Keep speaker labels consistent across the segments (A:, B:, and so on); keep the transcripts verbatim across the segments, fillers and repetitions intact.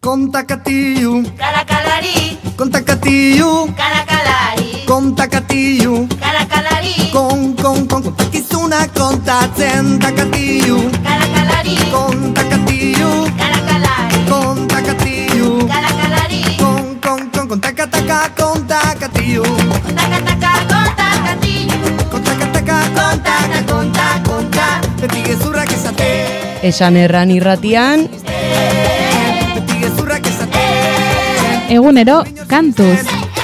A: Kontakatiyu,
B: karakalari,
A: kontakatiyu,
B: karakalari,
A: kontakatiyu,
B: karakalari,
A: kon, kon, kon, kontakizuna kontatzen takatiyu,
B: karakalari,
A: kontakatiyu,
B: karakalari,
A: kontakatiyu,
B: karakalari,
A: kon, kon, kon, kontakataka kontakatiyu,
B: kontakataka kontakatiyu,
A: kontakataka kontaka, konta, konta, beti gezurrak esate.
C: Esan erran irratian,
D: egunero kantuz.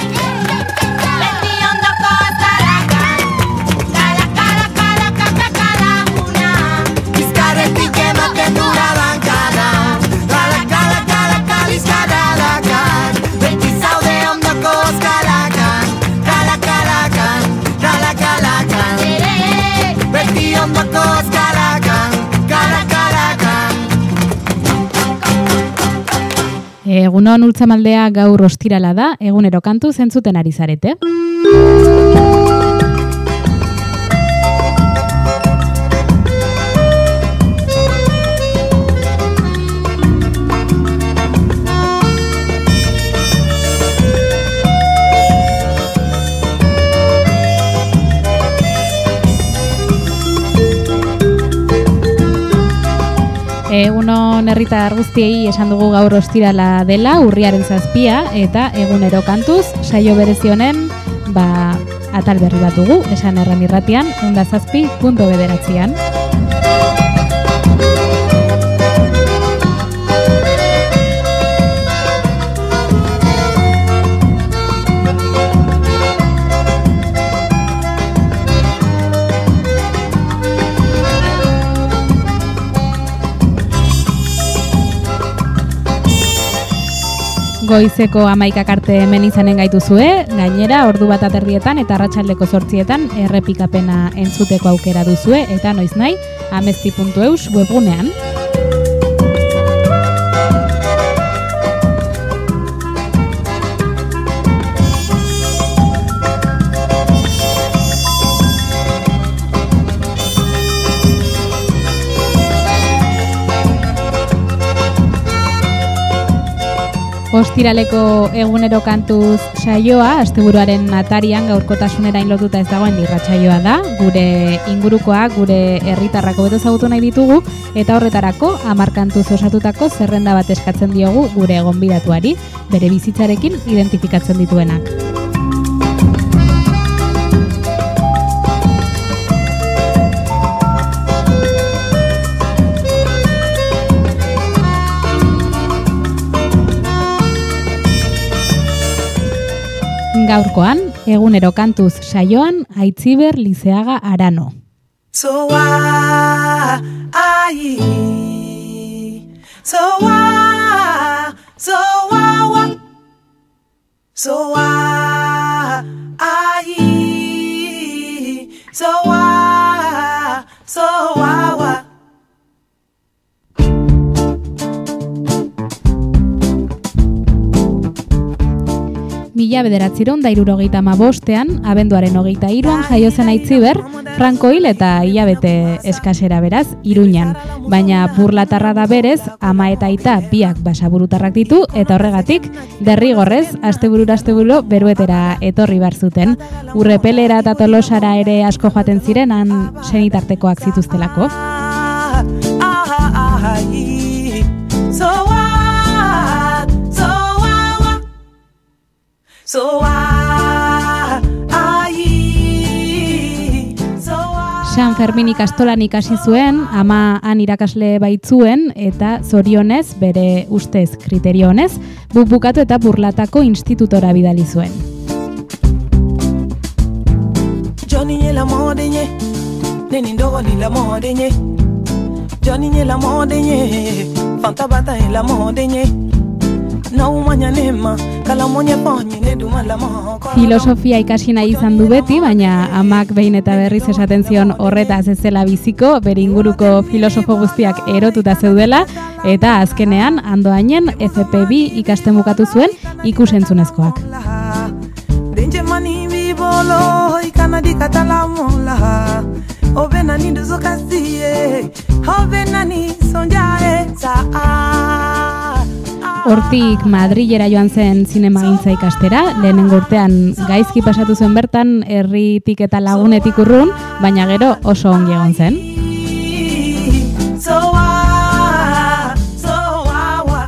D: Egunon Ultzamaldea, gaur ostirala da, egunero kantu zentzuten ari zarete. Egunon herritar guztiei esan dugu gaur ostirala dela, urriaren zazpia, eta egunero kantuz, saio berezi honen, ba, atal berri bat dugu, esan erran irratian, onda zazpi punto bederatzian. Goizeko hamaikak arte hemen izanen gaituzue, gainera ordu bat aterdietan eta arratsaldeko zortzietan errepikapena entzuteko aukera duzue, eta noiz nahi, amezti puntu eus webgunean. Ostiraleko egunero kantuz saioa, asteburuaren atarian gaurkotasunera lotuta ez dagoen irratsaioa da, gure ingurukoa, gure herritarrako beto ezagutu nahi ditugu, eta horretarako hamar kantuz osatutako zerrenda bat eskatzen diogu gure gonbidatuari, bere bizitzarekin identifikatzen dituenak. Gaurkoan, egunero kantuz saioan, Aitziber Lizeaga Arano.
E: Soa, ai, soa, soa, soa, ai, soa, soa.
D: Mila bederatziron da hirurogeita hamabostean, abenduaren hogeita hiruan jaio zen Aitziber, Franko hil eta hilabete eskasera beraz, Iruñan. Baina burlatarra da berez, ama eta aita biak basaburutarrak ditu, eta horregatik, derrigorrez, asteburura asteburu beruetera etorri bar zuten. Urrepelera eta Tolosara ere asko joaten ziren, han senitartekoak zituztelako. San Fermin ikastolan ikasi zuen, ama han irakasle baitzuen, eta zorionez, bere ustez kriterio honez, bukatu eta burlatako institutora bidali zuen. Johnny la modeñe, nenindo ni la modeñe. Johnny la modeñe, fantabata la modeñe. Filosofia ikasi nahi izan du beti, baina amak behin eta berriz esaten zion horretaz ez zela biziko, bere inguruko filosofo guztiak erotuta zeudela, eta azkenean andoainen F P bi ikasten bukatu zuen ikusentzunezkoak. Hortik Madrilera joan zen zinemagintza ikastera, lehenengo urtean gaizki pasatu zuen bertan, herritik eta lagunetik urrun, baina gero oso ongi egon zen.
E: So ah, so ah, ah.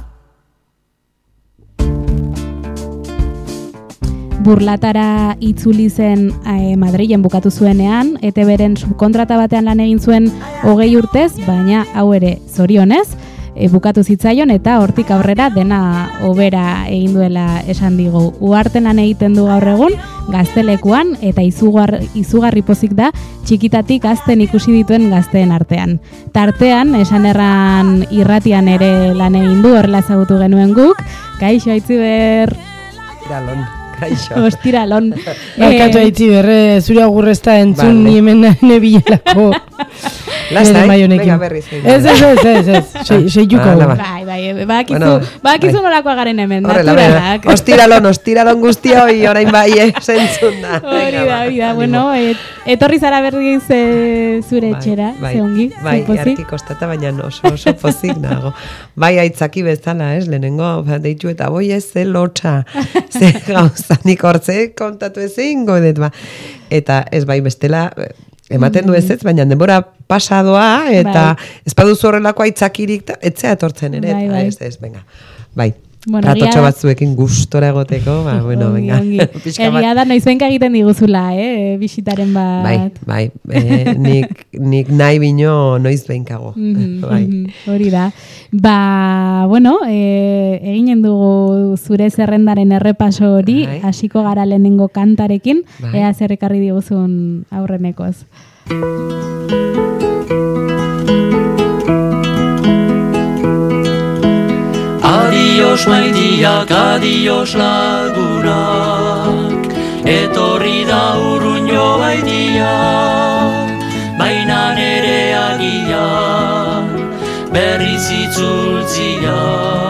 D: Burlatara itzuli zen eh, Madrilen bukatu zuenean, E T Bren subkontrata batean lan egin zuen hogei urtez, baina hau ere zorionez, e, bukatu zitzaion eta hortik aurrera dena hobera egin duela esan digu. Uharten lan egiten du gaur egun, Gaztelekuan, eta izugar, izugarri pozik da txikitatik gazten ikusi dituen gazteen artean. Tartean, esan erran irratian ere lan egin du, horrela ezagutu genuen guk. Kaixo, Aitziber.
F: Iralon, kaixo.
D: Ostiralon.
C: Barkatu Aitziber, zure agurrezta entzun
F: Vale.
C: ni hemen nebilelako.
F: Lasai,
C: Nere maionekin.
F: venga berriz. egin.
C: Ez, ez, ez, ez, ez, sei- seituko.
F: Hala ba.
D: Bai, bai, bakizu,
F: Bueno,
D: bakizu
F: bai.
D: nolakoa garen hemen,
F: Horrela, bera.
D: naturalak.
F: Ostiralon, ostiralon guztioi, orain bai, eh, zentzun da.
D: Hori
F: Venga,
D: da,
F: ba,
D: hori da,
F: animo.
D: bueno, et, etorri zara berriz e, zure
F: Bai,
D: etxera,
F: bai,
D: ze ongi,
F: bai,
D: ze pozik.
F: argi kostata, baina oso, oso pozik nago. Bai, aitzaki bezala, ez, lehenengo, ba, deitu eta boi ez, ze lotxa, ze gauzanik hortze kontatu ezingo, edet, ba. Eta ez bai bestela, ematen du ez ez, baina denbora pasadoa, eta
D: Bai.
F: ez baduzu horrelako aitzakirik, ta- etzea etortzen ere,
D: Bai,
F: eta
D: bai.
F: ez, ez, venga, bai.
D: Bueno,
F: Ratotxo
D: egia da-
F: batzuekin gustora egoteko, ba, bueno,
D: Ongi,
F: venga.
D: ongi.
F: Pixka bat.
D: Egia da noizenka egiten diguzula, eh, bisitaren bat.
F: Bai, bai, e, nik, nik nahi bino noiz behinkago.
D: Mhm,
F: bai.
D: mhm, hori da. Ba, bueno, e, eginen dugu zure zerrendaren errepaso hori,
F: Bai.
D: hasiko gara lehenengo kantarekin,
F: Bai.
D: ea zer ekarri diguzun aurrenekoz.
G: Adios maitiak, adios lagunak, etorri da urrun joaitia, baina nere agia, berriz itzultzia.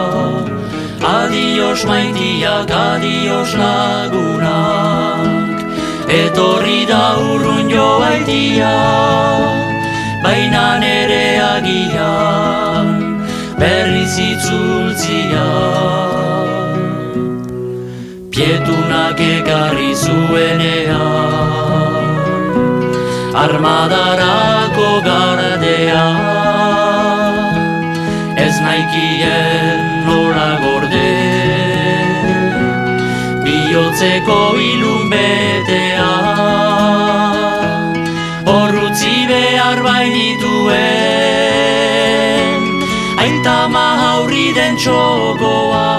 G: Adios maitiak, adios lagunak, etorri da urrun joaitia, baina nere agia, berriz itzultzia. Pietunak ekarri zuenean, armadarako gardea, ez naikien nola gorde, bihotzeko ilun betea, horrutzi behar bainituen, aitama haurri den txokoa,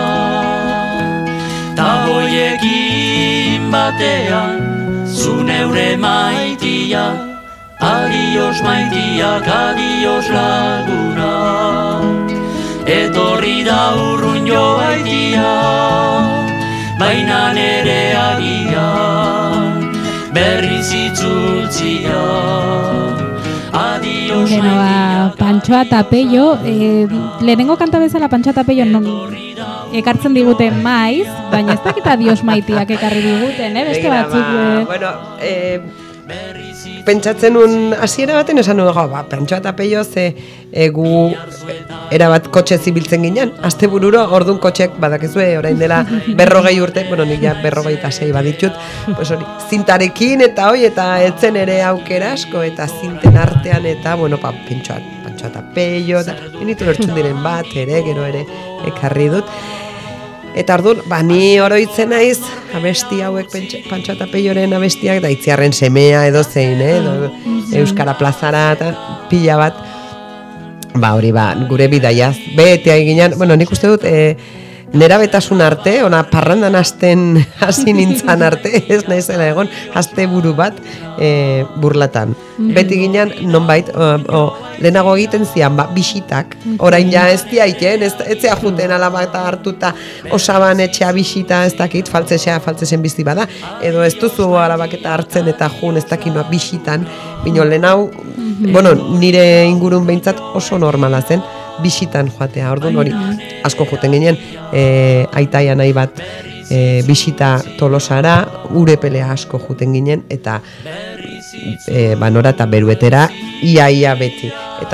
G: ta hoiekin batean, zu neure maitia, adios maitiak, adios lagunak, etorri da urrun joaitia, baina nere agian, berriz itzultzia. Adios
D: Bueno, ba, Pantxoa eta Peio, e, lehenengo kanta bezala Pantxoa eta Peio non, ekartzen digute maiz, baina ez dakit adios maitiak ekarri diguten, eh? Beste
F: Begira,
D: batzuk...
F: ba,
D: eh,
F: bueno, eh, pentsatzen un hasiera baten esan nuen, jo, ba, Pantxoa eta Peio ze e, gu erabat kotxe zibiltzen ginen, astebururo, ordun kotxek badakizue, orain dela berrogei urte, bueno, nik ja berrogei eta sei baditut, pues hori, zintarekin eta hoi, eta etzen ere aukera asko, eta zinten artean, eta, bueno, pa, Pantxoa, Pantxoa eta Peio, eta initu lertzun diren bat, ere, gero ere, ekarri dut. Eta orduan, ba, ni oroitzen naiz, abesti hauek pentsa- Pantxoa eta Peioren abestiak, da Itziarren semea edo zein, eh? edo Euskara plazara eta pila bat, ba, hori ba, gure bidaiaz, betea eginan, bueno, nik uste dut, e, nera betasun arte, ona parrandan hasten hasi nintzan arte, ez naizela egon, haste buru bat e, burlatan. Beti ginen, nonbait, o, o, lehenago egiten zian, ba, bisitak, orain ja ez diaiten, ez, ez zea juten alaba eta hartuta osaban etxea bisita, ez dakit, faltzesea, faltzesen bizi bada, edo ez duzu alabak eta hartzen eta jun, ez dakinoa bisitan, bino lehenau, bueno, nire ingurun behintzat oso normala zen, bisitan joatea, orduan hori, asko joten ginen, e, aitaia nahi bat, e, bisita Tolosara, urepelea asko joten ginen, eta e, banora eta beruetera, ia ia beti. Eta orduan,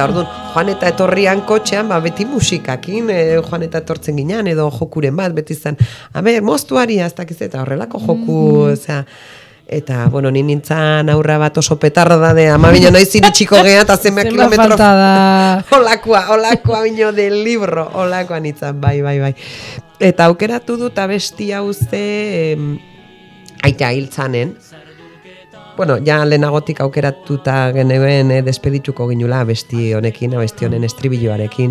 F: joan eta etorrian kotxean, ba, beti musikakin, e, joan eta etortzen ginean, edo jokuren bat, beti zen, aber, moztuari, ez dakiz, eta horrelako joku, osea, eta, bueno, ni nintzen aurra bat oso petarra da, de amabino noiz iritxiko geha, eta zenba kilometro,
C: falta da.
F: olakoa, olakoa bino del libro, olakoa nintzen, bai, bai, bai. Eta aukeratu dut abesti hau ze, em, aita hiltzanen, bueno, ja lehenagotik aukeratuta genuen eh, despedituko ginula abesti honekin, abesti honen estribilloarekin.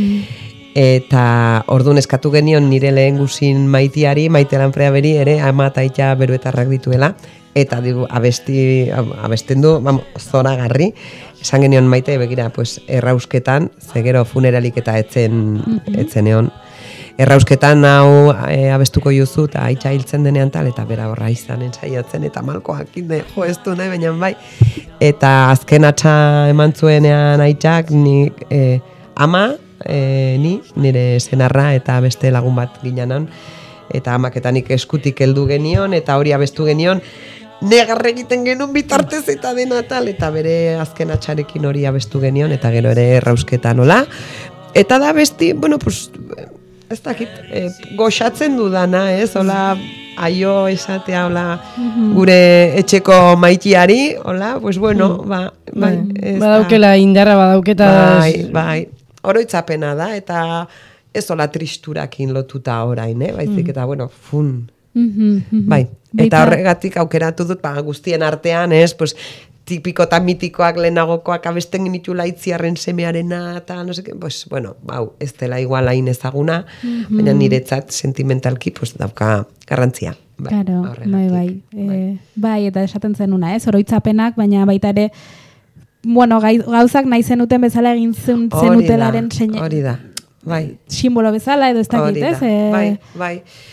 F: Eta ordun eskatu genion nire lehen guzin maitiari, Maite Lanfrea beri ere, ama eta aita beruetarrak dituela, eta digu, abesti, abesten du, vamos, zoragarri, esan genion Maite, begira, pues, errausketan, zegero funeralik eta etzen, etzen egon, errausketan hau e, abestuko juzu, eta aitza hiltzen denean tal, eta bera horra izan ensaiatzen, eta malkoak inde, jo, ez du nahi, baina bai, eta azken atxa eman zuenean aitzak, ni e, ama, E, ni, nire senarra eta beste lagun bat ginanan, eta amaketanik eskutik heldu genion, eta hori abestu genion, negarre egiten genuen bitartez eta dena tal, eta bere azken atxarekin hori abestu genion, eta gero ere errausketa nola. Eta da besti, bueno, pues, ez dakit, e, goxatzen dudana, ez, hola, aio esatea, hola, gure etxeko maitiari, hola, pues bueno, ba, bai, ez da.
C: Badaukela indarra, badauketa.
F: Bai, bai. Oroitzapena da, eta ez ola tristurakin lotuta orain, eh? Baizik, eta, bueno, fun. Bai, eta horregatik aukeratu dut, ba, guztien artean, ez, pues, tipiko eta mitikoak lehenagokoak abesten genitula Itziarren semearena, eta, no seke, pues, bueno, bau, ez dela igual hain ezaguna, baina niretzat sentimentalki, pues, dauka garrantzia. Bai,
D: claro, bai, bai.
F: bai.
D: E, bai, eta esaten zenuna, ez, oroitzapenak, baina baita ere, bueno, gauzak nahi zenuten bezala egin zenutelaren seina.
F: Hori da, bai.
D: Simbolo bezala edo ez dakit, ez?
F: E... Bai, bai.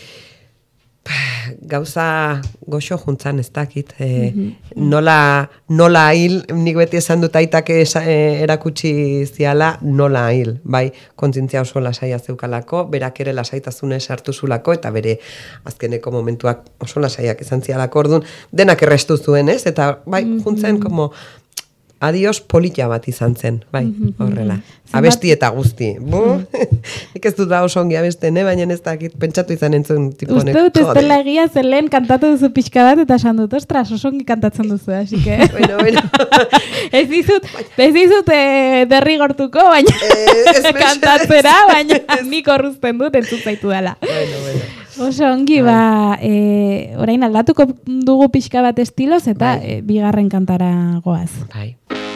F: Gauza goxo juntzan ez dakit. E, mm-hmm. Nola, nola hil, nik beti esan dut aitak erakutsi ziala, nola hil. Bai, kontzientzia oso lasaia zeukalako, berak ere lasaitasunez hartu zulako, eta bere azkeneko momentuak oso lasaiak izan zialako, orduan, denak errestu zuen, ez? Eta bai, juntzen, como... Adios polita bat izan zen, bai, horrela. Abesti eta guzti. Bu, nik ez dut da oso ongi abesten, eh? Baina ez dakit pentsatu izan entzun tipo honek.
D: Uste dut ez dela egia zen lehen kantatu duzu pixka bat eta esan dut, ostras, oso ongi kantatzen duzu, así que...
F: Bueno, bueno.
D: Ez dizut, ez dizut eh, derrigortuko, baina
F: eh,
D: kantatzera, baina nik horruzten dut entzut zaitu dela.
F: Bueno, bueno.
D: Oso ongi, ba, e, orain aldatuko dugu pixka bat estiloz eta e, bigarren kantara goaz.
F: Bai.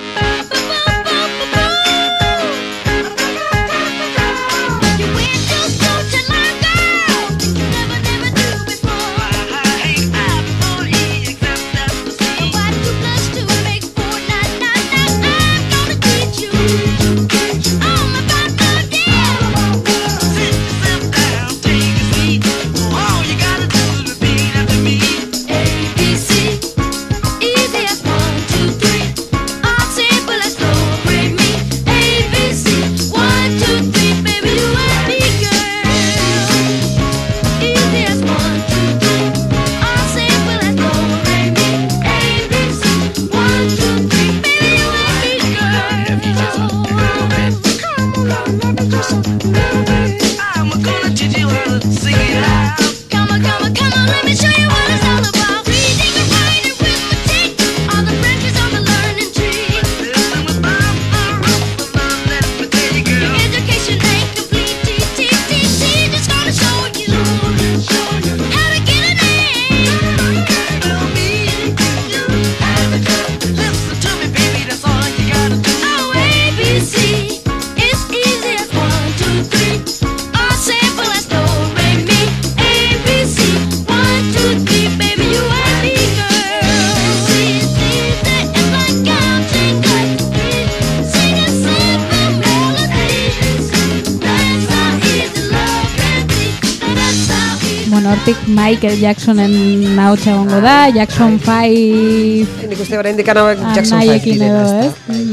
D: Michael Jacksonen nahotxa gongo da, Jackson five...
F: Nik uste orain dikana Jackson five direna.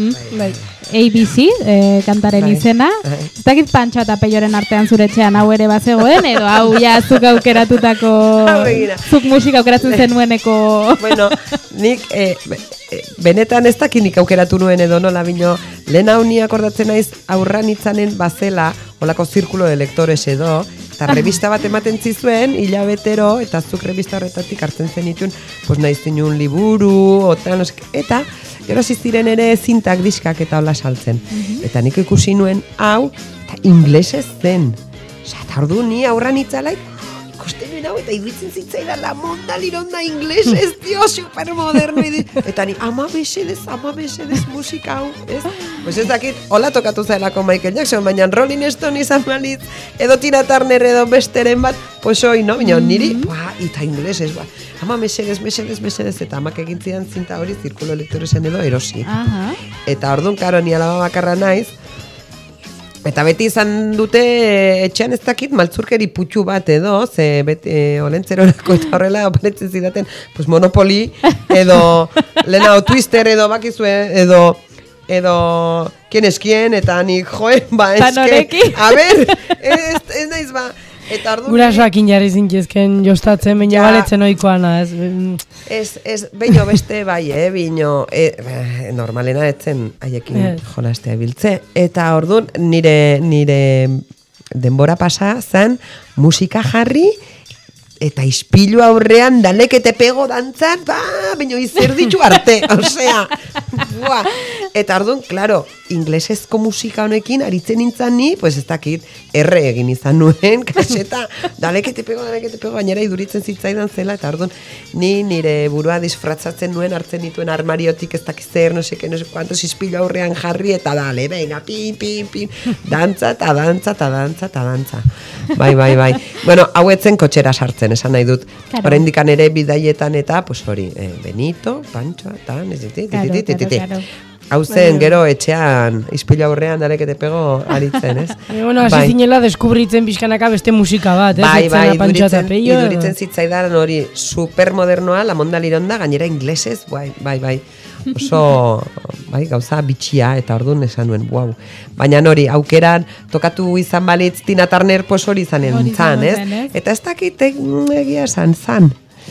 D: A B C, eh, kantaren bai. Izena. Ez dakit Pantxo eta Peioren artean zuretxean hau ere bazegoen, edo hau ja zuk aukeratutako... zuk musika aukeratzen zenueneko...
F: Bueno, nik... Eh, benetan ez dakinik aukeratu nuen edo nola bino lehen hau ni akordatzen naiz aurran itzanen bazela, olako zirkulo de lektores edo, eta revista bat ematen zizuen, hilabetero, eta zuk revista horretatik hartzen zenitun, pues nahi zinun liburu, ota, no sek, eta gero ziren ere zintak, diskak eta hola saltzen. Eta nik ikusi nuen hau, eta inglesez zen. Osa, eta ordu ni aurran itzalaik, ikusten nuen hau, eta iruditzen zitzaidan la monda lironda inglesez, dio, supermoderno. Eta ni, ama besedez, ama besedez musika hau, ez? Pues ez dakit, hola tokatu zailako Michael Jackson, baina Rolling Stone izan balitz, edo Tina Turner edo besteren bat, pues hoi, no? Baina niri, ba, eta inglesez, ba, ama mesedez, mesedez, mesedez, eta amak egin zidan zinta hori, zirkulo elektoresen edo erosi.
D: Aha.
F: Eta orduan, karo, ni alaba bakarra naiz, eta beti izan dute etxean ez dakit maltzurkeri putxu bat edo, ze beti e, olentzerorako eta horrela aparetzen zidaten, pues Monopoly edo lehenao Twister edo bakizue edo edo kien eskien eta nik joen ba eske a ber, ez, ez naiz ba eta orduan
C: gurasoakin jarri zintezken jostatzen, baina baletzen ohikoana, ez?
F: Ez, ez, beino beste bai, eh, bino, e, normalena etzen haiekin
C: yes.
F: jolastea biltze. Eta orduan nire, nire denbora pasa zen musika jarri, eta ispilu aurrean dalekete pego dantzan, ba, baina izer ditu arte, osea, buah. Eta orduan, klaro, inglesezko musika honekin aritzen nintzen ni, pues ez dakit, erre egin izan nuen, kaseta, dalekete pego, dalekete pego, bainera iduritzen zitzaidan zela, eta orduan, ni nire burua disfratzatzen nuen, hartzen dituen armariotik ez dakiz zer, no seke, no seke, kuantos ispilu aurrean jarri, eta dale, venga, pin, pin, pin, dantza, eta dantza, eta dantza, eta dantza. Bai, bai, bai. Bueno, hau etzen kotxera sartzen, esan nahi dut.
D: Claro.
F: Oraindikan ere bidaietan eta, pues hori, eh, Benito, Pancho, eta, neziti,
D: Claro,
F: titi, titi,
D: claro, claro.
F: Hau zen, gero etxean, ispilu aurrean dalekete pego aritzen, ez?
C: E, bueno, hasi
F: Bai.
C: zinela deskubritzen pixkanaka beste musika bat, ez?
F: Bai,
C: Ez
F: bai,
C: zena Pancho eta
F: iduritzen,
C: Pello,
F: iduritzen zitzaidan hori supermodernoa, la monda lironda, gainera inglesez, bai, bai, bai. Oso, bai, gauza bitxia, eta orduan esan nuen, wow. Baina hori, aukeran, tokatu izan balitz Tina Turner, pues hori izanen
D: Hori
F: zan, ez?
D: izango zen, ez?
F: Eta ez dakit egia esan, zan.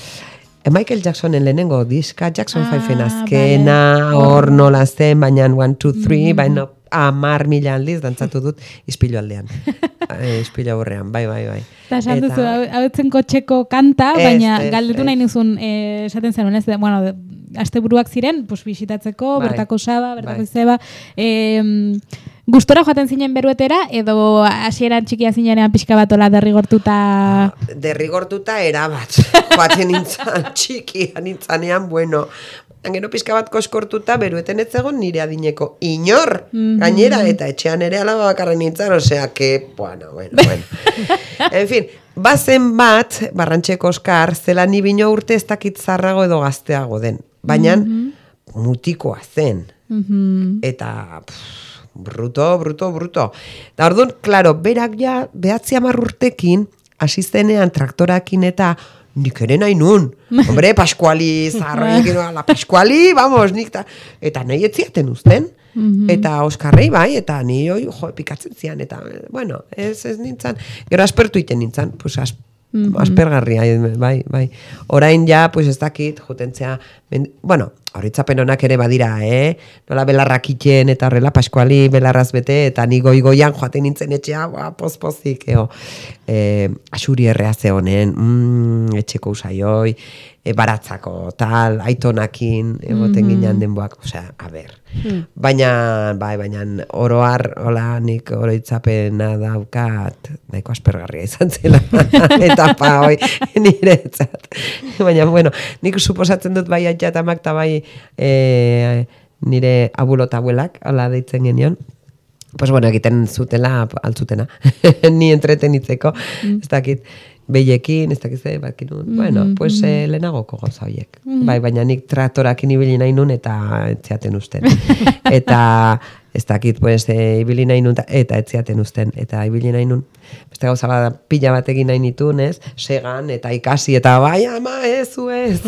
F: E Michael Jacksonen lehenengo diska, Jackson
D: Ah,
F: Five-en azkena, hor nola zen, baina one, two, three, baina amar mila aldiz dantzatu dut ispilu aldean. e, ispilu aurrean, bai, bai, bai.
D: Eta esan duzu, hauetzen kotxeko kanta,
F: Ez,
D: baina
F: ez,
D: galdetu
F: ez.
D: nahi nizun, eh, esaten zen, ez, bueno, de, asteburuak ziren, pues, bisitatzeko,
F: Bai.
D: bertako saba, bertako
F: Bai.
D: izeba, eh, gustora joaten zinen beruetera, edo hasieran txikia zinenean pixka bat ola derrigortuta...
F: Derrigortuta erabat. Joaten nintzen, txikia nintzanean, bueno... Gero pizka bat koskortuta, berueten ez zegoen nire adineko inor, gainera, eta etxean ere alaba bakarren nintzen, osea, que, bueno, bueno, bueno. En fin, bazen bat, Barrantxeko Oskar, zela ni bino urte ez dakit zarrago edo gazteago den, baina mutikoa zen, eta... Pff, bruto, bruto, bruto. Da orduan, klaro, berak ja, behatzi hamar urtekin, hasi zenean traktorakin eta nik ere nahi nun. Hombre, Paskuali, zarroekin, la Paskuali, vamos, nik ta... Eta nahi etziaten uzten. Eta Oskarrei bai, eta ni oi, jo, pikatzen zian, eta, bueno, ez, ez nintzen. Gero aspertu iten nintzen, pues, as, aspergarria, bai, bai. Orain ja, pues ez dakit, jutentzea, ben, bueno, horitzapen honak ere badira, eh? Nola belarrak iten, eta horrela Paskuali belarraz bete, eta ni goi-goian joaten nintzen etxea, ba, poz-pozik, eo. Eh, asuri errea ze honen, mm, etxeko usaioi, e, baratzako, tal, aitonakin, egoten mm -hmm. ginean denboak, osea, a ber. Mm. Baina, bai, baina oroar, hola, nik oroitzapena daukat, nahiko aspergarria izan zela, eta pa, hoi, niretzat. Baina, bueno, nik suposatzen dut bai aitatamak eta bai e, nire abulota abuelak, hola deitzen genion, pues bueno, egiten zutela altzutena, ni entretenitzeko, mm. ez dakit, behiekin, ez dakit ze, bakin nun, mm-hmm. bueno, pues eh, lehenagoko gauza horiek. Mm-hmm. Bai, baina nik traktorakin ibili nahi nun eta etziaten usten. Eta ez dakit, pues, e, ibili nahi nun, eta etziaten usten, eta ibili nahi nun, beste gauza bat, pila bat egin nahi nitun, ez, segan, eta ikasi, eta bai, ama, ez, ez.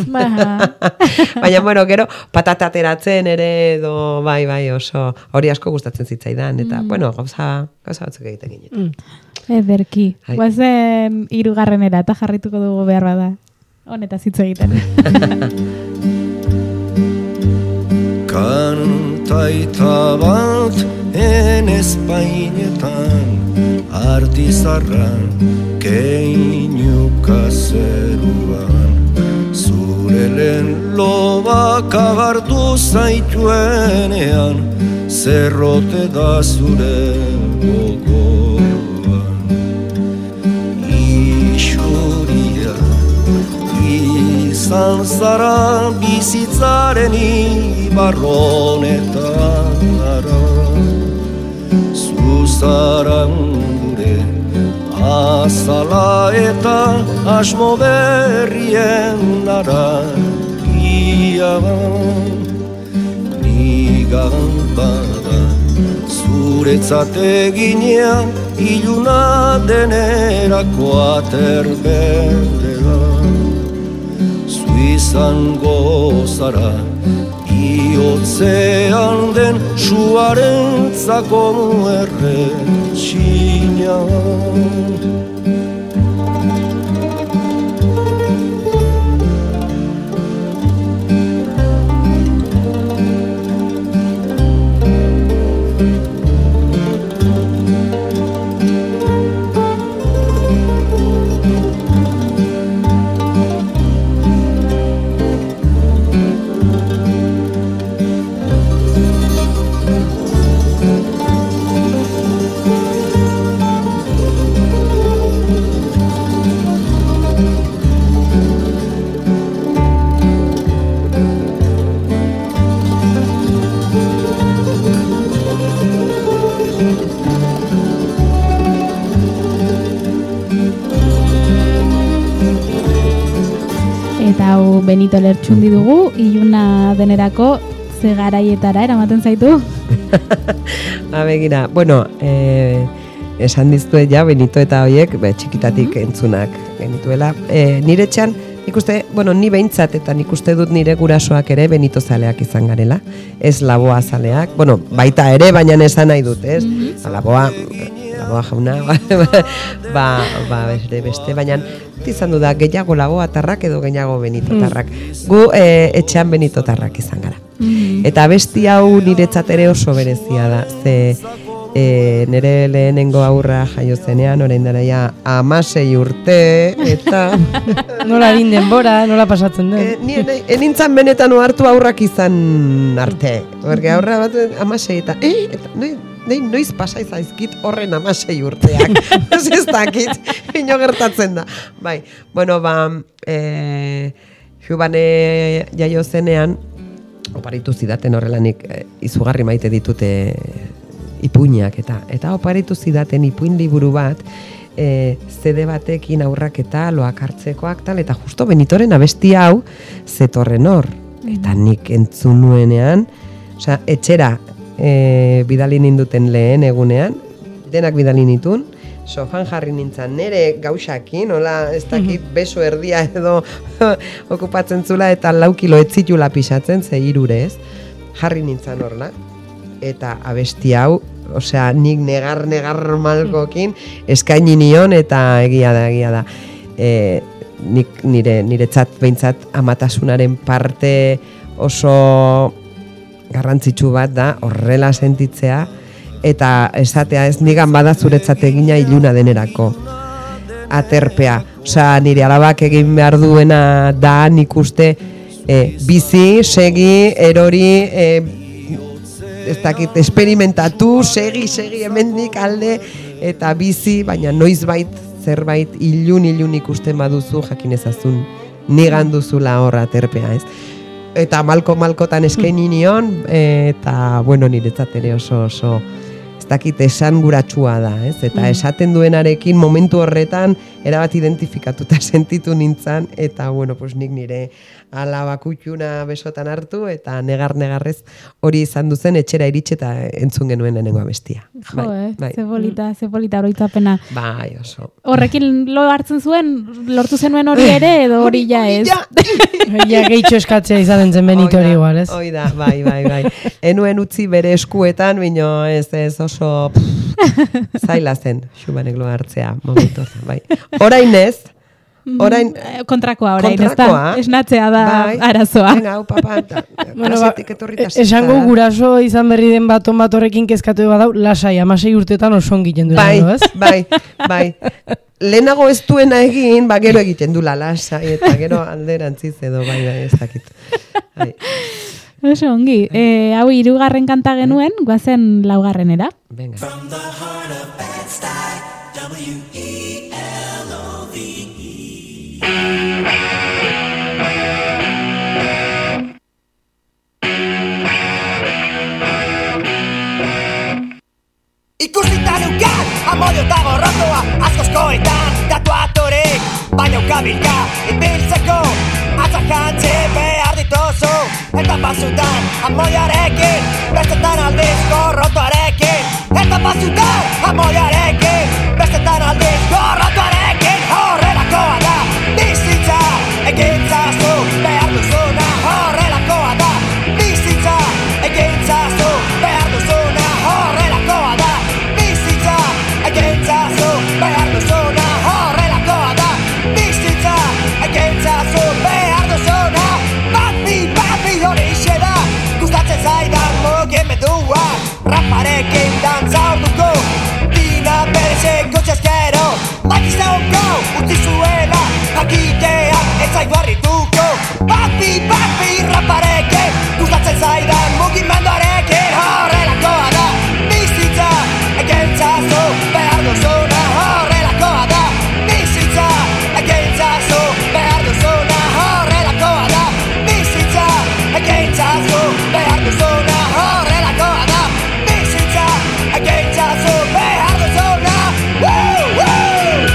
F: Baina, bueno, gero, patata ateratzen ere, edo, bai, bai, oso, hori asko gustatzen zitzaidan, eta, mm. bueno, gauza, gauza batzuk egiten ginen.
D: Mm. Ederki, guazen hirugarrenera eta jarrituko dugu behar bada. Honetaz hitz egiten.
H: Quand taita bat en Espainetan artizarran keinuka zeruan zure lehen lobak agartu zaituenean zerrote da zure gogoan isuria izan zara bizitzaren ibarronetara zuzara gure azala eta asmo berrien aragia nigan bada zuretzat eginean iluna denerako aterberdela zu izango zara iotzean den suarentzako erretxina
D: Benito Lertxundi dugu, iluna denerako ze garaietara eramaten zaitu?
F: Abegira, bueno, eh, esan diztuet ja Benito eta hoiek be, txikitatik uh-huh. entzunak genituela. Eh, nire txan, nik uste, bueno, ni behintzat eta nik uste dut nire gurasoak ere Benito zaleak izan garela. Ez Laboa zaleak, bueno, baita ere, baina esan nahi dut, ez? Uh-huh. Laboa, Laboa jauna, ba, ba, beste, beste, baina izan du da gehiago Laboatarrak edo gehiago Benitotarrak. Gu e, etxean Benitotarrak izan gara. Mm. Eta abesti hau niretzat ere oso berezia da. Ze e, nire lehenengo aurra jaio zenean, orain dara ja hamasei urte, eta...
C: nola egin denbora, nola pasatzen den.
F: E, ni, enintzan benetan ohartu aurrak izan arte. Berge aurra bat hamasei eta... Eh, eta noi, Nei, noiz pasai zaizkit horren hamasei urteak. Ez ez dakit, ino gertatzen da. Bai, bueno, ba, e, Jubane jaio zenean, oparitu zidaten horrelanik e, izugarri maite ditute ipuinak, eta eta oparitu zidaten ipuin liburu bat, e, zede batekin aurrak eta loak hartzekoak tal, eta justo Benitoren abesti hau zetorren hor. Eta nik entzun nuenean, osea, etxera, E, bidali ninduten lehen egunean, denak bidali nitun, sofan jarri nintzen nere gauxakin, hola ez dakit beso erdia edo okupatzen zula eta lau kilo etzitula pisatzen, ze hirurez, jarri nintzen horla, eta abesti hau, osea, nik negar-negar malkokin eskaini nion eta egia da, egia da. E, nik nire, niretzat behintzat amatasunaren parte oso... garrantzitsu bat da, horrela sentitzea, eta esatea ez nigan bada zuretzat egina iluna denerako. Aterpea. Osea, nire alabak egin behar duena da nik uste e, bizi, segi, erori, e, ez dakit, esperimentatu, segi, segi, hemendik alde, eta bizi, baina noizbait zerbait ilun ilun ikusten baduzu jakin ezazun nigan duzula horra aterpea, ez? Eta malko-malkotan eskaini nion, eta, bueno, niretzat ere oso, oso, ez dakit, esan guratsua da, ez? Eta esaten duenarekin momentu horretan, erabat identifikatuta sentitu nintzen, eta, bueno, pues nik nire alabakutxuna besotan hartu, eta negar-negarrez hori izan duzen etxera iritsi eta entzun genuen lehenengo abestia.
D: Jo, bai, eh? Bai. Ze polita, ze polita oroitzapena.
F: Bai, oso.
D: Horrekin lo hartzen zuen, lortu zenuen hori ere, edo hori ja ez?
C: Ja, gehitxo eskatzea izaten zen Benito hori igual, ez?
F: Hoi da, bai, bai, bai. Enuen utzi bere eskuetan, bino ez, ez oso pff, zaila zen, Xubanek lo hartzea momentu zen, bai. Orain ez, orain
D: kontrakoa orain, ez da?
F: kontrakoa.
D: Esnatzea da
F: Bai.
D: arazoa.
F: Venga, hau papa, ta-
C: Bueno, ba,
F: klasetik etorrita
C: e- esango
F: zara.
C: guraso izan berri den baton bat horrekin kezkatu badau, lasai, amasei urtetan oso ongiten du.
F: Bai,
C: ez?
F: bai, bai. Lehenago ez duena egin, ba gero egiten du lasai eta gero alderantziz edo bai, bai, ez dakit. Bai.
D: Oso ongi. E, hau hirugarren kanta genuen, guazen laugarrenera.
F: Venga.
A: Ikusita neukan, amodio eta gorrotoa askoskoetan tatuatorik, baina ukabilka ibiltzeko atzak jantzi behar ditozu. Eta pasutan amodioarekin, bestetan aldiz gorrotoarekin. Eta pasutan amodioarekin, bestetan aldiz gorrotoarekin. Horrelakoa da, bizitza, egintzazu behar duzuna. Horrelakoa da, bizitza, egintzazu behar duzuna. Horrelakoa da, bizitza, egintzazu behar duzuna. Horrelakoa da, bizitza, egintzazu behar duzuna. Papi, papi, horixe da, gustatzen zaidan mugimendua. Raparekin dantza orduko, dina berezeko txaskero. Makiztauko, utzi zuela, jakitean ez zaigu harrituko. Papi, papi, raparekin, gustatzen zaidan mugimenduarekin. Horrelakoa da, bizitza, egintzazu behar duzuna. Horrelakoa da, bizitza, egintzazu behar duzuna. Horrelakoa da, bizitza, egintzazu behar duzuna. Horrelakoa da, bizitza, egintzazu behar duzuna. Woo, woo!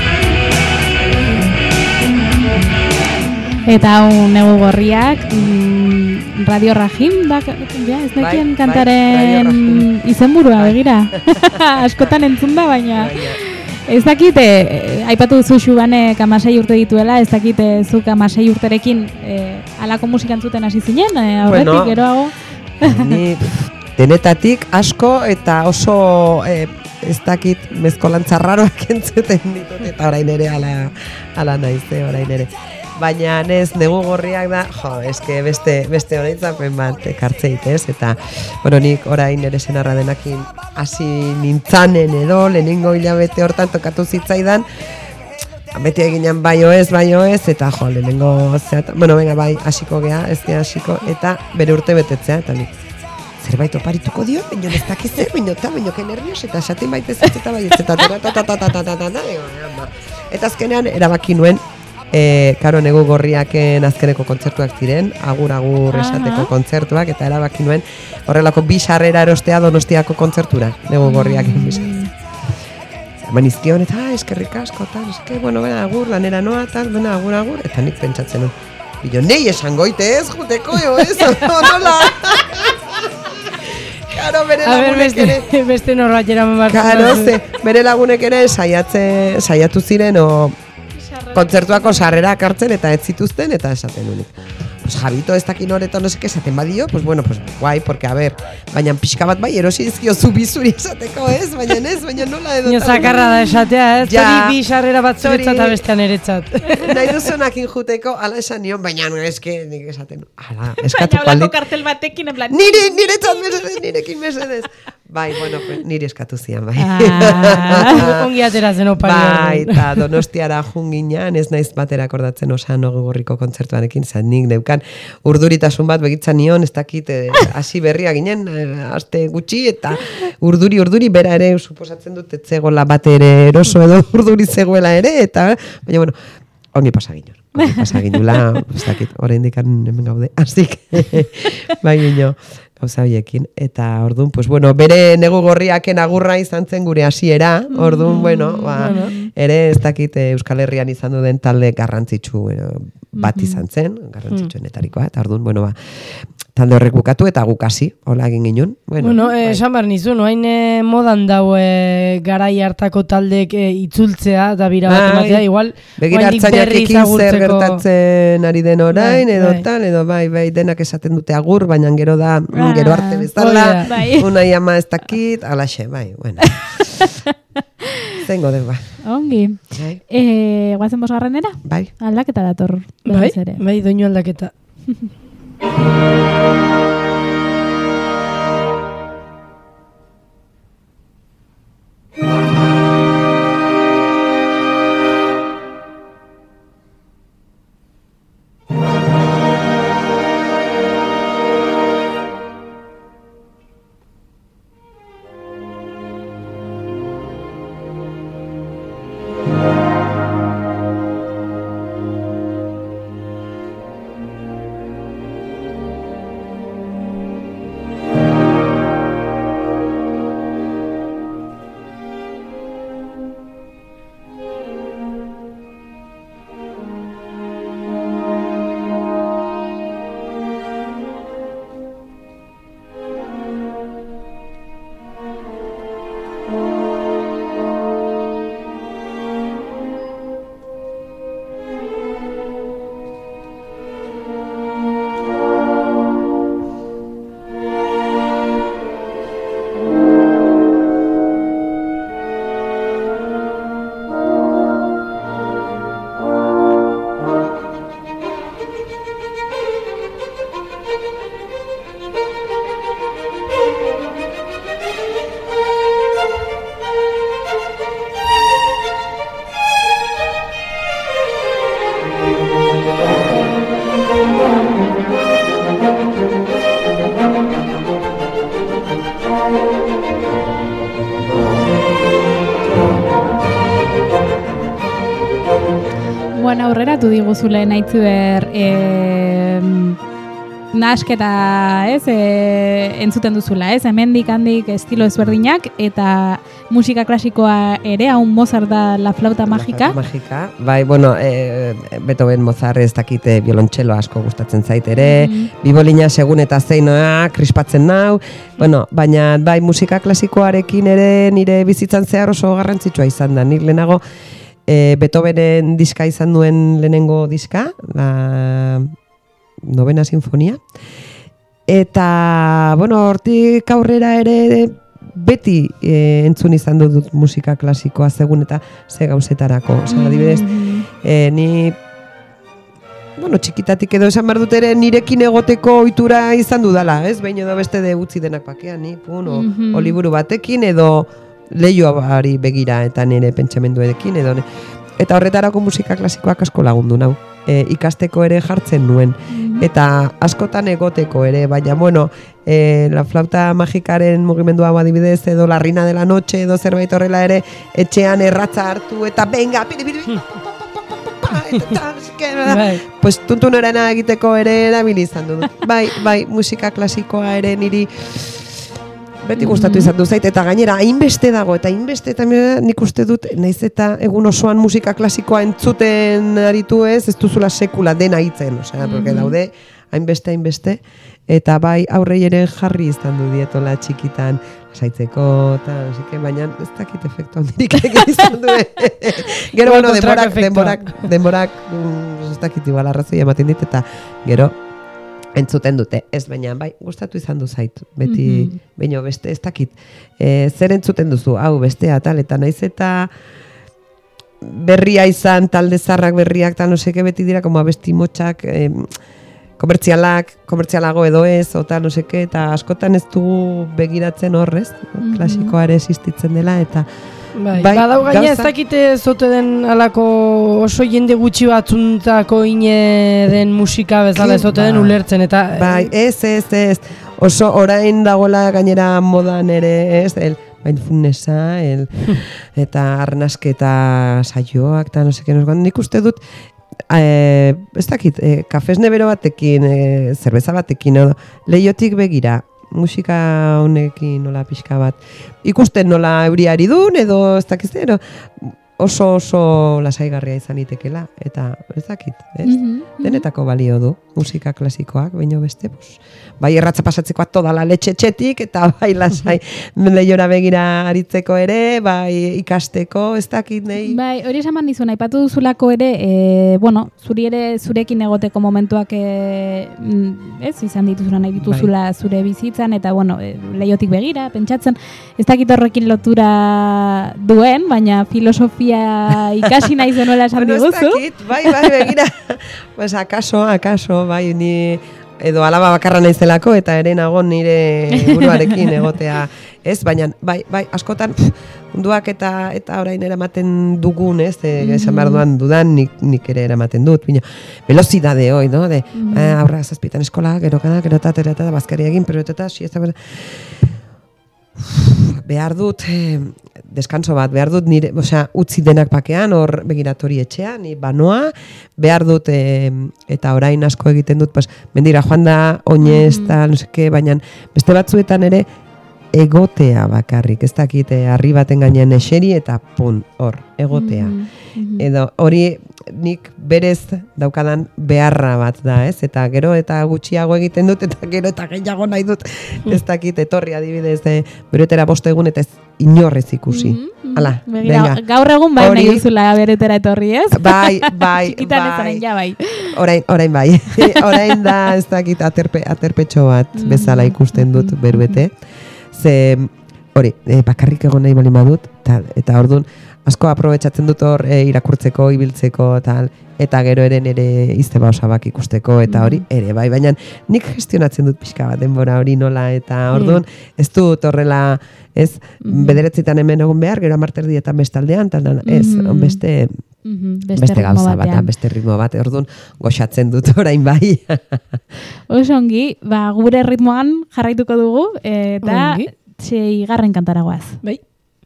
D: Eta hau negu gorriak, mm, Radio Rajim, da, ja, ez nekien
F: Bai, bai,
D: kantaren
F: Radio Rajim.
D: izenburua begira. Askotan entzun da, baina... Ez dakit, eh, aipatu duzu Xubanek amasei urte dituela, ez dakit eh, zuk amasei urterekin eh, alako musika entzuten hasi zinen, eh, aurretik,
F: Bueno.
D: geroago.
F: Ni pff, denetatik asko eta oso eh, ez dakit mezkolantza raroak entzuten ditut eta orain ere ala, ala naiz, eh, orain ere. Baina ez negu gorriak da, jo, eske beste beste honeitzapen bat ekartzeit, ez? Eta bueno, nik orain ere senarra denakin hasi nintzanen edo lehenengo hilabete hortan tokatu zitzaidan. Beti eginan bai ez, bai ez, eta jo, lehenengo zeat, bueno, venga, bai, hasiko gea, ez gea hasiko, eta bere urte betetzea, eta nik zerbait oparituko dio, baina ez dakiz zer, baina eta, baina que nervios, eta esaten baitez ez, eta bai ez, eta ta ta ta ta ta ta ta ta ta eta azkenean erabaki nuen, E, karo, negu gorriaken azkeneko kontzertuak ziren, agur-agur esateko kontzertuak, eta erabaki nuen horrelako bi sarrera erostea Donostiako kontzertura, negu gorriaken bisa. Eman izkion, eta ah, eskerrik asko, eta eske, bueno, bera, agur, lanera noa, eta bena, agur, agur, eta nik pentsatzen nuen. Bilo, nei esangoite ez, juteko, jo, ez, nola. Karo, bere
C: A ber,
F: lagunek ere.
C: beste, beste norbait eraman bat.
F: Karo, ze, bere lagunek ere saiatze, saiatu ziren, o kontzertuako sarrerak hartzen eta ez zituzten eta esaten unik. Pues Javito ez dakin horreto no seke esaten badio, pues bueno, pues guai, porque a ver, baina pixka bat bai erosi dizkiozu bizuri esateko ez, baina ez, baina nola edo.
C: Nio zakarra da esatea, ez?
F: Ja.
C: Hori bi sarrera bat
F: Sorry.
C: zuretzat eta bestean eretzat.
F: Nahi duzunakin juteko, ala esan nion, baina no eske, nik esaten, ala, eskatu
D: Baina
F: paldi.
D: olako kartel batekin, en plan...
F: Nire, niretzat mesedez, nirekin mesedez. Bai, bueno, pues, nire eskatu zian, bai.
C: Ah, ongi ateratzen opari.
F: Bai,
C: orduan.
F: eta Donostiara junginan, ez naiz batera akordatzen osan ogorriko kontzertuarekin, zan nik neukan urduritasun bat begitzan nion, ez dakit, eh, hasi berria ginen, eh, aste gutxi, eta urduri, urduri, bera ere, suposatzen dut, etzegola bat ere eroso edo urduri zegoela ere, eta, baina, bueno, ongi pasa ginen. Ongi pasa ginula, ez dakit, oraindik hemen gaude, asik, bai gino. Gauza horiekin, eta orduan, pues bueno, bere negu gorriaken agurra izan zen gure hasiera, orduan, bueno, ba, ere ez dakit Euskal Herrian izan duen talde garrantzitsu eh, bat izan zen, garrantzitsuenetarikoa, eta orduan, bueno, ba, talde horrek bukatu eta guk hasi, hola egin ginen. Bueno,
C: Bueno,
F: bai.
C: eh, esan behar nizu, noain eh, modan dau eh, garai hartako taldek eh, itzultzea eta bira bat
F: Bai.
C: ematea, igual
F: Begira
C: oraindik
F: hartzainak ekin zer gertatzen ari den orain,
C: Bai,
F: edo
C: bai.
F: tal, edo bai, bai, denak esaten dute agur, baina gero da,
D: Ah,
F: gero arte bezala,
C: hori da.
D: Bai.
F: unai ama ez dakit, alaxe, bai, bueno. Zengo den ba.
D: Ongi.
F: Bai.
D: Eh, guazen bosgarrenera?
F: Bai.
D: Aldaketa dator.
C: Bai,
D: berriz ere.
C: bai, doinu aldaketa.
D: Bueno, aurreratu diguzule Naitziber eh, nahasketa, ez, e, entzuten duzula, ez, hemendik handik estilo ezberdinak, eta musika klasikoa ere, hau Mozart da La Flauta Mágica.
F: La Flauta Mágica, bai, bueno, e, Beethoven, Mozart ez dakite violontxelo asko gustatzen zait ere, mm-hmm. Bibolina segun eta zeinoa, krispatzen nau, bueno, baina bai musika klasikoarekin ere nire bizitzan zehar oso garrantzitsua izan da, nik lehenago e, Beethovenen diska izan duen lehenengo diska, la novena sinfonia, eta, bueno, hortik aurrera ere beti e, entzun izan dut musika klasikoa segun eta ze gauzetarako. Osea, adibidez, e, ni bueno, txikitatik edo esan behar dut ere nirekin egoteko ohitura izan dudala, ez? Behin edo beste de utzi denak bakean, ni, pun, o,
D: Mm-hmm.
F: o liburu batekin edo leihoari begira eta nire pentsamenduekin edo ne. Eta horretarako musika klasikoak asko lagundu nau. E, ikasteko ere jartzen nuen. Mm-hmm. Eta askotan egoteko ere, baina, bueno, e, La Flauta Magikaren mugimendua adibidez edo La Reina de la Noche edo zerbait horrela ere etxean erratza hartu eta benga, piri, piri, piri, pa, pa, pa, pa, pa, pa, eta tal,
C: Bai.
F: pues tuntunorena egiteko ere erabili izan dut. Bai, bai, musika klasikoa ere niri beti gustatu izan du zait, eta gainera hainbeste dago, eta hainbeste eta nik uste dut, naiz eta egun osoan musika klasikoa entzuten aritu ez, ez duzula sekula dena hitzen, osea, porque daude hainbeste, hainbeste, eta bai aurrei ere jarri izan du dietola txikitan, lasaitzeko, eta osike, baina ez dakit efektu handirik egin izan du. Gero, bueno, denborak, denborak, denborak, ez dakit igual arrazoi ematen dit, eta gero, entzuten dute, ez baina, bai, gustatu izan du zait, beti, mm-hmm. baino beste, ez dakit, e, zer entzuten duzu, hau, bestea, tal, eta naiz eta berria izan, talde zarrak berriak, tal, no seke, beti dira, como abesti motxak, e, komertzialak, komertzialago edo ez, ota, no seke, eta askotan ez dugu begiratzen horrez, mm-hmm. klasikoa ere existitzen dela, eta
C: Bai, bai, badau gaina ez dakite zote den alako oso jende gutxi batzuntako ine den musika bezala zote den ulertzen, eta
F: bai, ez, ez, ez, oso orain dagoela gainera modan ere, ez, el mindfulnessa, el, eta arnasketa saioak, eta no seke, nik uste dut, eh, ez dakit, eh, kafes nebero batekin, eh, zerbeza batekin, edo, lehiotik begira, musika honekin nola pixka bat ikusten nola euriari duen edo ez dakiz ero oso oso lasaigarria izan itekela, eta ez dakit, ez?
D: Mhm,
F: Denetako balio du, musika klasikoak, baino beste, pues, bai erratza pasatzekoa toda la letxe txetik, eta bai lasai lehiora begira aritzeko ere, bai ikasteko, ez dakit nahi.
D: Bai, hori esan dizun, aipatu duzulako ere, e, bueno, zuri ere zurekin egoteko momentuak e, ez, izan dituzuna nahi dituzula bai. Zure bizitzan, eta bueno, e, leiotik begira, pentsatzen, ez dakit horrekin lotura duen, baina filosofia ikasi nahi zenuela esan
F: bueno,
D: diguzu.
F: Ez dakit, bai, bai, begira, pues akaso, akaso, bai, ni edo alaba bakarra naizelako eta ere nago nire buruarekin egotea, ez, baina bai, bai, askotan pff, munduak eta eta orain eramaten dugun, ez, e, mm-hmm. esan behar duan dudan nik, nik ere eramaten dut, bina, velocidade hoi, no, de mm-hmm. eh, aurra zazpitan eskola, gero kana, gero eta, gero eta, bazkari egin, pero eta, si ez da, behar dut eh, deskanso bat, behar dut nire, osea, utzi denak pakean, hor begiratori etxean, ni banoa, behar dut eh, eta orain asko egiten dut, pues, mendira joan da, oinez, mm-hmm. tal, no seke, baina beste batzuetan ere egotea bakarrik, ez dakit, eh, harri baten gainean eseri eta pun, hor, egotea. Mm-hmm. Edo hori nik berez daukadan beharra bat da, ez? Eta gero eta gutxiago egiten dut, eta gero eta gehiago nahi dut, ez dakit, etorri adibidez, e, beretera bost egun eta ez inorrez ikusi. Mm-hmm. Hala, venga.
D: Gaur egun bai nahi duzula beretera etorri, ez?
F: Bai, bai,
D: Txikitan
F: bai.
D: ez ja bai.
F: Orain, orain bai. Orain da, ez dakit, aterpe, aterpetxo bat bezala ikusten dut beruete. Ze, hori, e, bakarrik egon nahi bali badut, eta, eta orduan, asko aprobetxatzen dut hor e, irakurtzeko, ibiltzeko, tal, eta gero ere nire izteba osabak ikusteko, eta hori ere, bai, baina nik gestionatzen dut pixka bat denbora hori nola, eta orduan, ez dut horrela, ez, mm-hmm. bederetzitan hemen egon behar, gero amarterdietan bestaldean, tal, ez, mm-hmm. beste...
D: Mm-hmm. Beste,
F: beste gauza bat, beste ritmo bat, orduan goxatzen dut orain bai.
D: Oso ongi, ba, gure ritmoan jarraituko dugu, eta seigarren kantara goaz.
C: Bai.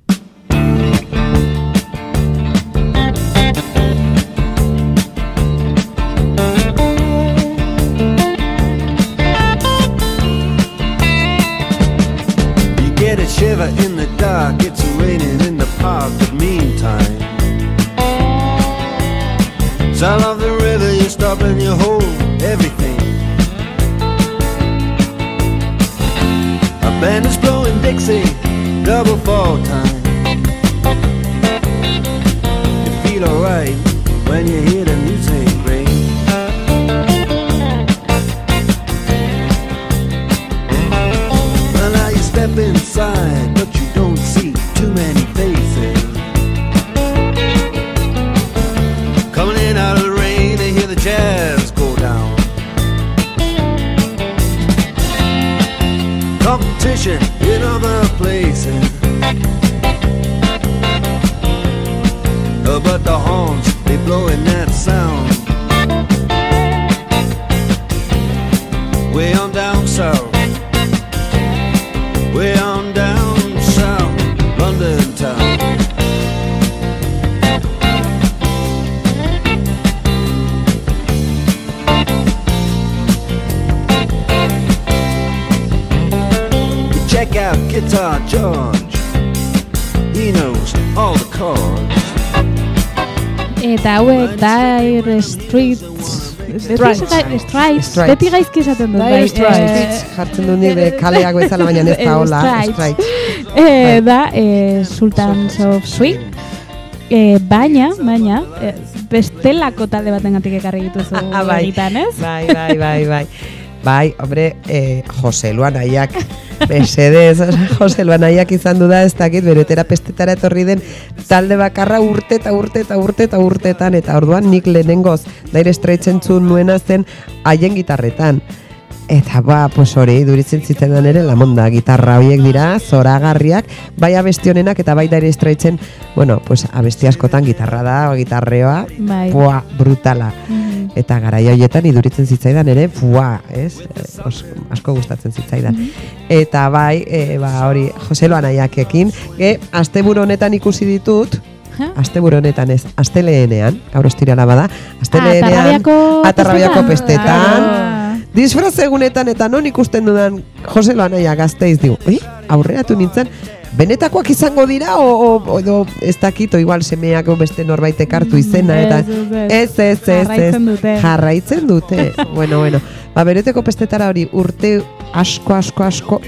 H: You get a shiver in the dark, it's raining in the park, but meantime sound of the river, you stop and you hold everything. A band is blowing Dixie, double fall time. You feel alright when you hear the music ring. Well, now you step inside, but you don't see too many faces. Coming in out of the rain, they hear the jazz go down. Competition in other places, uh, but the horns, they blowing that sound. Way on down south, way on down south, London town. Check out Guitar George, he knows all the chords.
D: Eta hauek Dire Straits, Stripes, beti gaizki esaten dut.
C: Dire Straits,
F: jartzen du nire kaleak bezala, baina ez da hola, Stripes.
D: E, da, e, Sultans of Swing, e, baina, baina, e, bestelako talde batengatik ekarri dituzu egiten, ez?
F: Bai, bai, bai, bai. Bai, hombre, eh, Jose Luanaiak, mesedez, Jose Luanaiak izan du da, ez dakit, beretera pestetara etorri den talde bakarra urte eta urte eta urte eta urtetan, eta orduan nik lehenengoz Dire Straits entzun nuena zen haien gitarretan. Eta ba, pues hori, duritzen zitzaidan ere lamonda, gitarra horiek dira, zoragarriak, bai abesti honenak eta bai Dire Straitsen, bueno, pues abesti askotan gitarra da, gitarreoa,
D: bai.
F: Buah, brutala. Mm-hmm. Eta garaia horietan iduritzen zitzaidan ere, buah, ez? Os, asko gustatzen zitzaidan. Mm-hmm. Eta bai, e, ba hori, Jose Luanaiakekin, ge, asteburu honetan ikusi ditut, asteburu honetan ez, asteleenean, gaur ostirala bada, asteleenean, Atarrabiako pestetan, disfraz egunetan eta non ikusten dudan Jose Luanaia Gasteiz diu, eh? Aurreatu nintzen, benetakoak izango dira o, o, edo ez dakito igual semeak beste norbaitek hartu izena eta ez ez ez
D: jarraitzen dute.
F: jarraitzen dute. bueno, bueno. Ba, Beroeteko pestetara hori urte asko asko asko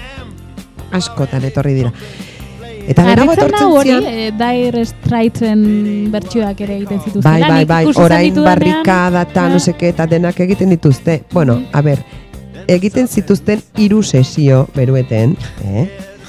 F: askotan etorri dira. Eta genago
D: Harritzen
F: etortzen
D: nau hori,
F: zian.
D: eh, Dire Straitsen bertsioak ere egiten zituzten.
F: Bai, bai, bai, orain barrikada eta no seke eta denak egiten dituzte. Bueno, a ber, egiten zituzten hiru sesio Berueten, eh?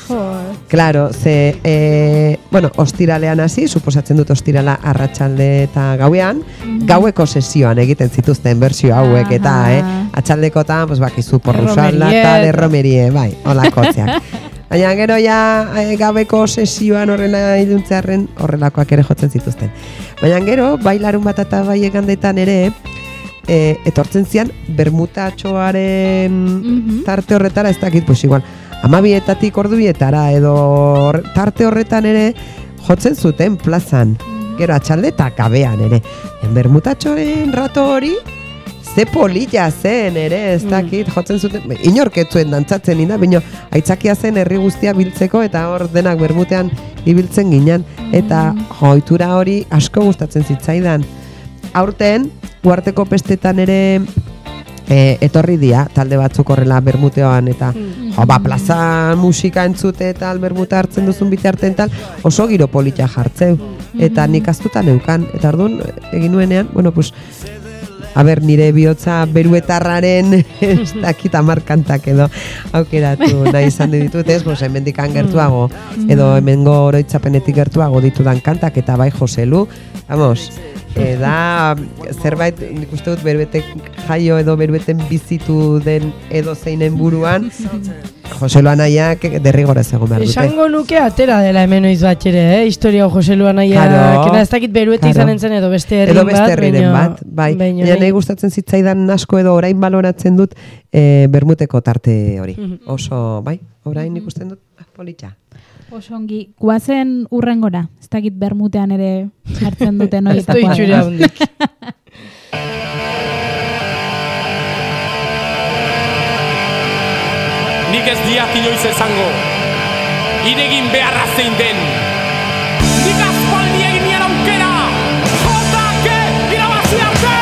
F: Claro, ze, eh, bueno, ostiralean hasi, suposatzen dut ostirala arratsalde eta gauean, gaueko sesioan egiten zituzten bertsio hauek eta, eh? Atxaldekotan, pues bakizu porrusalda eta lerromerie, bai, holakotzeak. Baina gero ja e, gabeko sesioan horrela iluntzearren horrelakoak ere jotzen zituzten. Baina gero, bai larun bat eta bai egandetan ere, e, etortzen zian bermutatxoaren mm-hmm. tarte horretara, ez dakit, pues igual, amabietatik ordubietara edo hor, tarte horretan ere jotzen zuten plazan. Gero atxalde eta gabean ere. En bermutatxoaren rato hori, ze polilla zen ere, ez dakit, jotzen zuten, inorketzuen dantzatzen ina, baina aitzakia zen herri guztia biltzeko eta hor denak bermutean ibiltzen ginen. Eta joitura hori asko gustatzen zitzaidan. Aurten, Uharteko pestetan ere e, etorri dia, talde batzuk horrela bermuteoan eta jo, ba, plaza musika entzute eta bermuta hartzen duzun bitartean tal, oso giro polita jartzeu. Eta nik astuta neukan, eta orduan egin nuenean, bueno, pues, a ber, nire bihotza beruetarraren ez dakit hamar kantak edo aukeratu nahi izan ditut, ez? Pues, hemendikan gertuago, edo hemengo oroitzapenetik gertuago ditudan kantak, eta bai Joselu, vamos, e, da zerbait, nik uste dut beruetek jaio edo berueten bizitu den edo zeinen buruan, Joselu Anaiak derrigorez egon behar dute.
C: Esango nuke atera dela hemen oiz bat ere, eh? Historia Joselu Anaia,
F: Claro.
C: kena ez dakit beruete
F: Claro.
C: izanen zen edo beste herrin
F: Edo
C: bat.
F: beste herriren
C: baina-
F: bat, bai.
C: baina
F: Baina
C: nahi-
F: nahi gustatzen zitzaidan asko edo orain baloratzen dut e, bermuteko tarte hori. Oso, bai, orain ikusten dut ah, politxa.
D: Oso ongi, guazen urrengora, ez dakit bermutean ere hartzen duten
C: Ez du
D: horietakoa.
C: itxure handik.
I: Nik ez diat inoiz esango, iregin beharra zein den. Nik aspaldi egin nien aukera, jotake irabazi arte!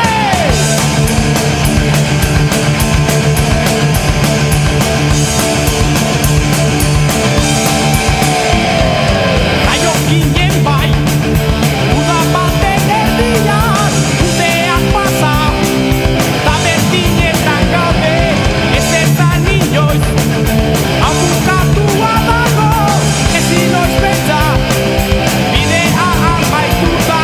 I: Jaio ginen bai, uda baten erdian, urteak pasa, ta berdinetan gaude, ez ezan inoiz. Abukatua dago, ezin oiz betza, bidea amaituta.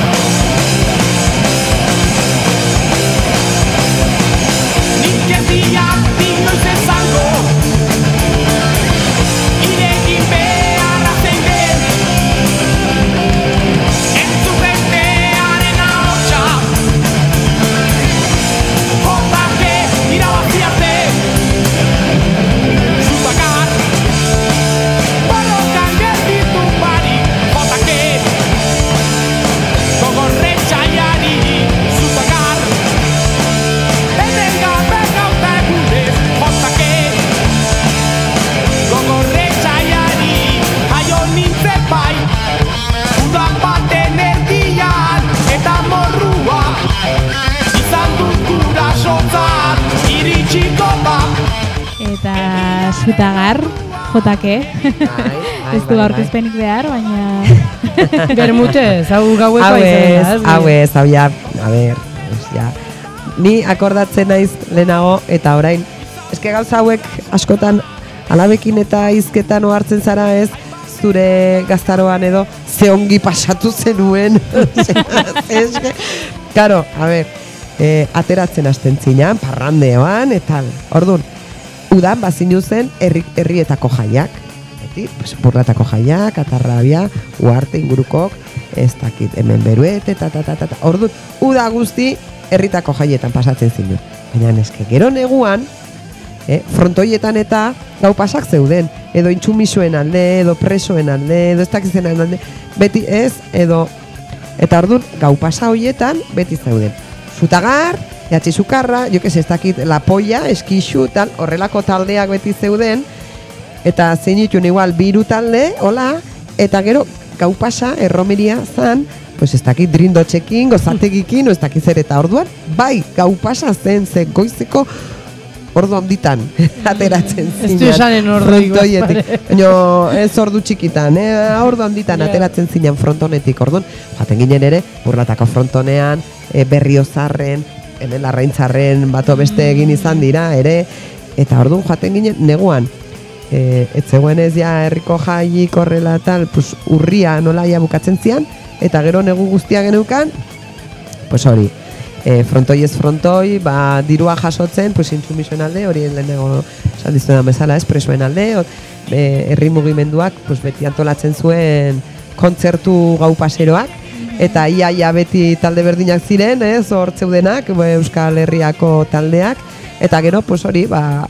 I: Nik ez diat inoiz esango, iregin beharra zein den. Entzugentearen ahotsa, jotake irabazi arte. Zutagar, borrokan gelditu barik, jotake, gogorretxaiari. Zutagar, etengabe gauta egunez, jotake, gogorretxaiari. Jaio nintzen bai, uda baten erdian, eta morrua, izan dut gurasotzat, iritsiko da.
D: Eta zutagar, jotake, ez du
F: bai,
D: aurkezpenik behar, baina...
C: Bermutez, hau gaueko
F: Hau
C: izan
F: ez,
C: da, ez?
F: hau ez, hau ja, a ber, ez, ja. Ni akordatzen naiz lehenago eta orain, eske gauza hauek askotan alabekin eta hizketan ohartzen zara ez, zure gaztaroan edo ze ongi pasatu zenuen. Eske, claro, a ber, eh, ateratzen hasten zinan, parrandeoan, eta orduan, udan bazinu zen herri, herrietako jaiak. Beti, pues, burlatako jaiak, atarrabia, Uharte ingurukok, ez dakit, hemen Beruete, eta, eta, eta, eta. Orduan, uda guzti herritako jaietan pasatzen zinu. Baina eske, gero neguan, eh, frontoietan eta gau pasak zeuden. Edo intsumisuen alde, edo presoen alde, edo ez dakitzen alde, beti ez, edo... Eta orduan, gau pasa hoietan, beti zeuden. Zutagar, jatzi sukarra, jo que ez dakit, la polla, eskixu, tal, horrelako taldeak beti zeuden, Eta zeinitun igual biru talde, hola, eta gero gau pasa, erromeria zan, pues ez dakit drindotxekin, gozategikin, ez dakit zer eta orduan, bai, gau pasa zen, ze goizeko ordu handitan ateratzen zinan.
C: Ez du esanen ordu
F: frontoietik. Baina ez ordu txikitan, eh? ordu handitan ateratzen zinan frontonetik. Orduan, jaten ginen ere, burlatako frontonean, e, berriozarren, hemen larraintzarren, bato beste egin izan dira, ere, eta orduan jaten ginen neguan. E, ez zegoen ez ja herriko jaik horrela tal, pues, urria nolaia bukatzen zian, eta gero negu guztia geneukan, pues hori, e, frontoi ez frontoi, ba, dirua jasotzen, pues intsumisoen alde, hori lehenago esan dizuetan bezala, espresoen alde, or, e, herri mugimenduak, pues beti antolatzen zuen kontzertu gau paseroak, eta ia, ia beti talde berdinak ziren, ez, hor zeudenak, Euskal Herriako taldeak, eta gero, pues hori, ba,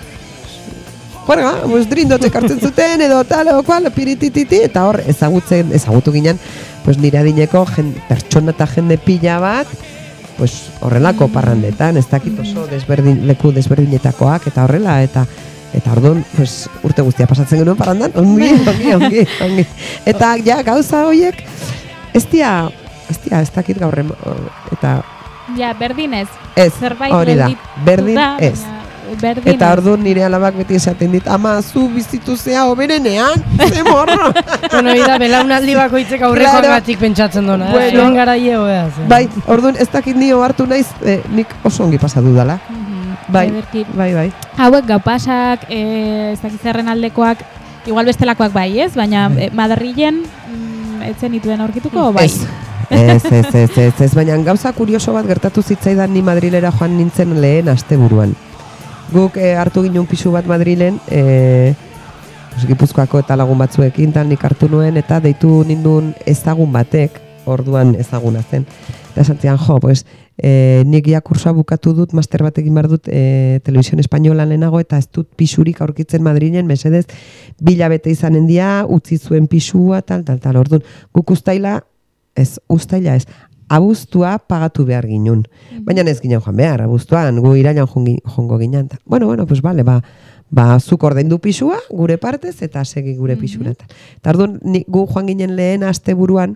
F: Juerga, pues drindotxek hartzen zuten, edo tal, edo kual, piritititi, eta hor ezagutzen, ezagutu ginen, pues nire adineko jen, pertsona eta jende pila bat, pues horrelako parrandetan, ez dakit oso desberdin, leku desberdinetakoak, eta horrela, eta eta orduan, pues urte guztia pasatzen genuen parrandan, ongi, ongi, ongi, ongi. Eta ja, gauza horiek, ez dia, ez dia, ez dakit gaur, eta...
D: Ja, berdinez.
F: Ez,
D: zerbait
F: hori da, berdin
D: da,
F: ez.
D: Berdinez.
F: Eta orduan nire alabak beti esaten dit, ama, zu bizitu zea oberenean, ze morro.
C: Bueno, ida, belaunaldi bakoitzek aurrekoan gatik pentsatzen dona,
F: bueno,
C: eh? Zuen garaie hoea zen.
F: Bai, orduan ez dakit nio hartu naiz, eh, nik oso ongi pasatu dala. Bai, bai, bai.
D: Hauek gaupasak, eh, ez dakit zerren aldekoak, igual bestelakoak bai, ez? Baina eh, Madrilen mm, etzen dituen aurkituko, bai?
F: Ez. Ez, ez, ez, ez, ez, baina gauza kurioso bat gertatu zitzaidan ni Madrilera joan nintzen lehen asteburuan. Guk eh, hartu ginen pisu bat Madrilen, eh, Gipuzkoako eta lagun batzuekin, tal nik hartu nuen, eta deitu nindun ezagun batek, orduan ezaguna zen. Eta esantzian, jo, pues, eh, nik ja kursoa bukatu dut, master batekin behar dut eh, Televisión Españolan lehenago, eta ez dut pisurik aurkitzen Madrilen, mesedez, bilabete izanen dia, utzi zuen pisua, tal, tal, tal, orduan. Guk ustaila, ez, ustaila ez, abuztua pagatu behar ginun. Baina ez ginen joan behar, abuztuan, gu irailan jongo ginen. Bueno, bueno, pues vale, ba, ba zuk ordaindu pisua, gure partez, eta segi gure pisura. Eta orduan, gu joan ginen lehen asteburuan,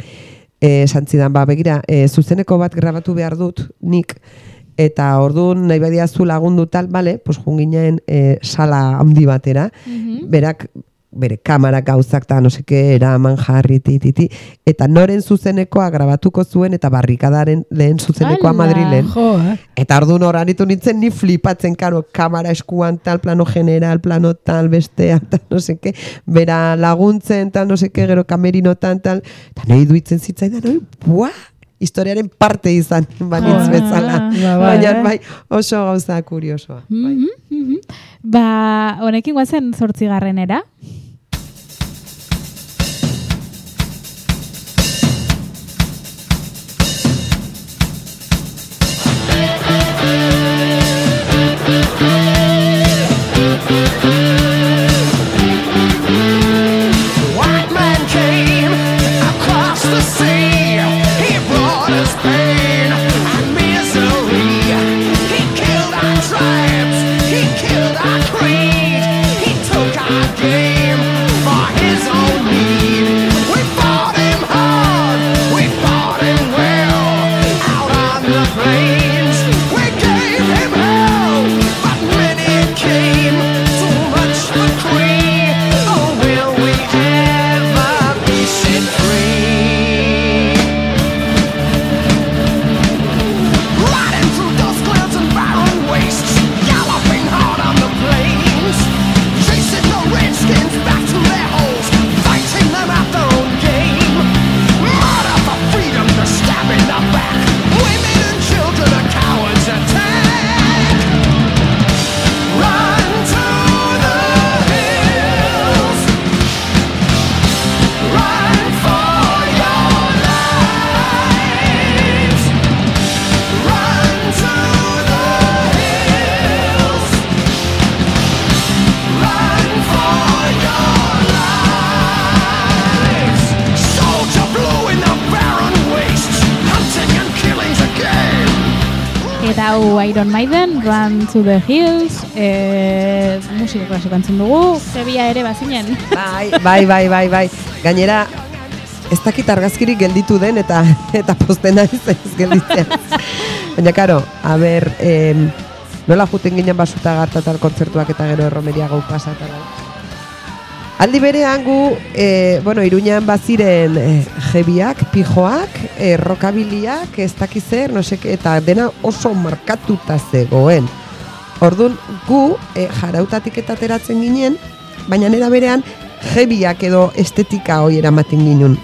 F: esan zidan, ba, begira, e, zuzeneko bat grabatu behar dut, nik, eta orduan nahi badiazu lagundu tal, bale, pues joan ginen e, sala handi batera, berak, bere kamera gauzak eta no seke eraman jarri tititi, eta noren zuzenekoa grabatuko zuen eta barrikadaren lehen zuzenekoa Madrilen. Eta orduan hor aritu nintzen ni flipatzen, karo, kamera eskuan tal, plano general, plano tal, bestea, tal, no seke, bera laguntzen, tal, no seke, gero kamerinotan, tal, eta nahi duitzen zitzaidan, oi, buah! Historiaren parte izan, banitz bezala. Baina, bai, oso gauza kuriosoa.
D: Ba, honekin guazen zortzigarrenera?
J: White man came across the sea. He brought us pain and misery. He killed our tribes. He killed our creed. He took our game.
D: Eta hau Iron Maiden, Run to the Hills, e, musika klasiko entzun dugu, heavya ere bazinen.
F: Bai, bai, bai, bai, bai. Gainera, ez dakit argazkirik gelditu den eta eta posten naiz ez gelditzen. Baina, karo, a ber, eh, nola juten ginen basuta gartatal kontzertuak eta gero erromeria gau pasatara. Aldi berean gu, eh, bueno, Iruñan baziren eh, jebiak, pijoak, eh, rockabiliak, ez dakizer, no seke, eta dena oso markatuta zegoen. Orduan, gu eh, jarautatik eta ateratzen ginen, baina nera berean jebiak edo estetika hoi eramaten ginen.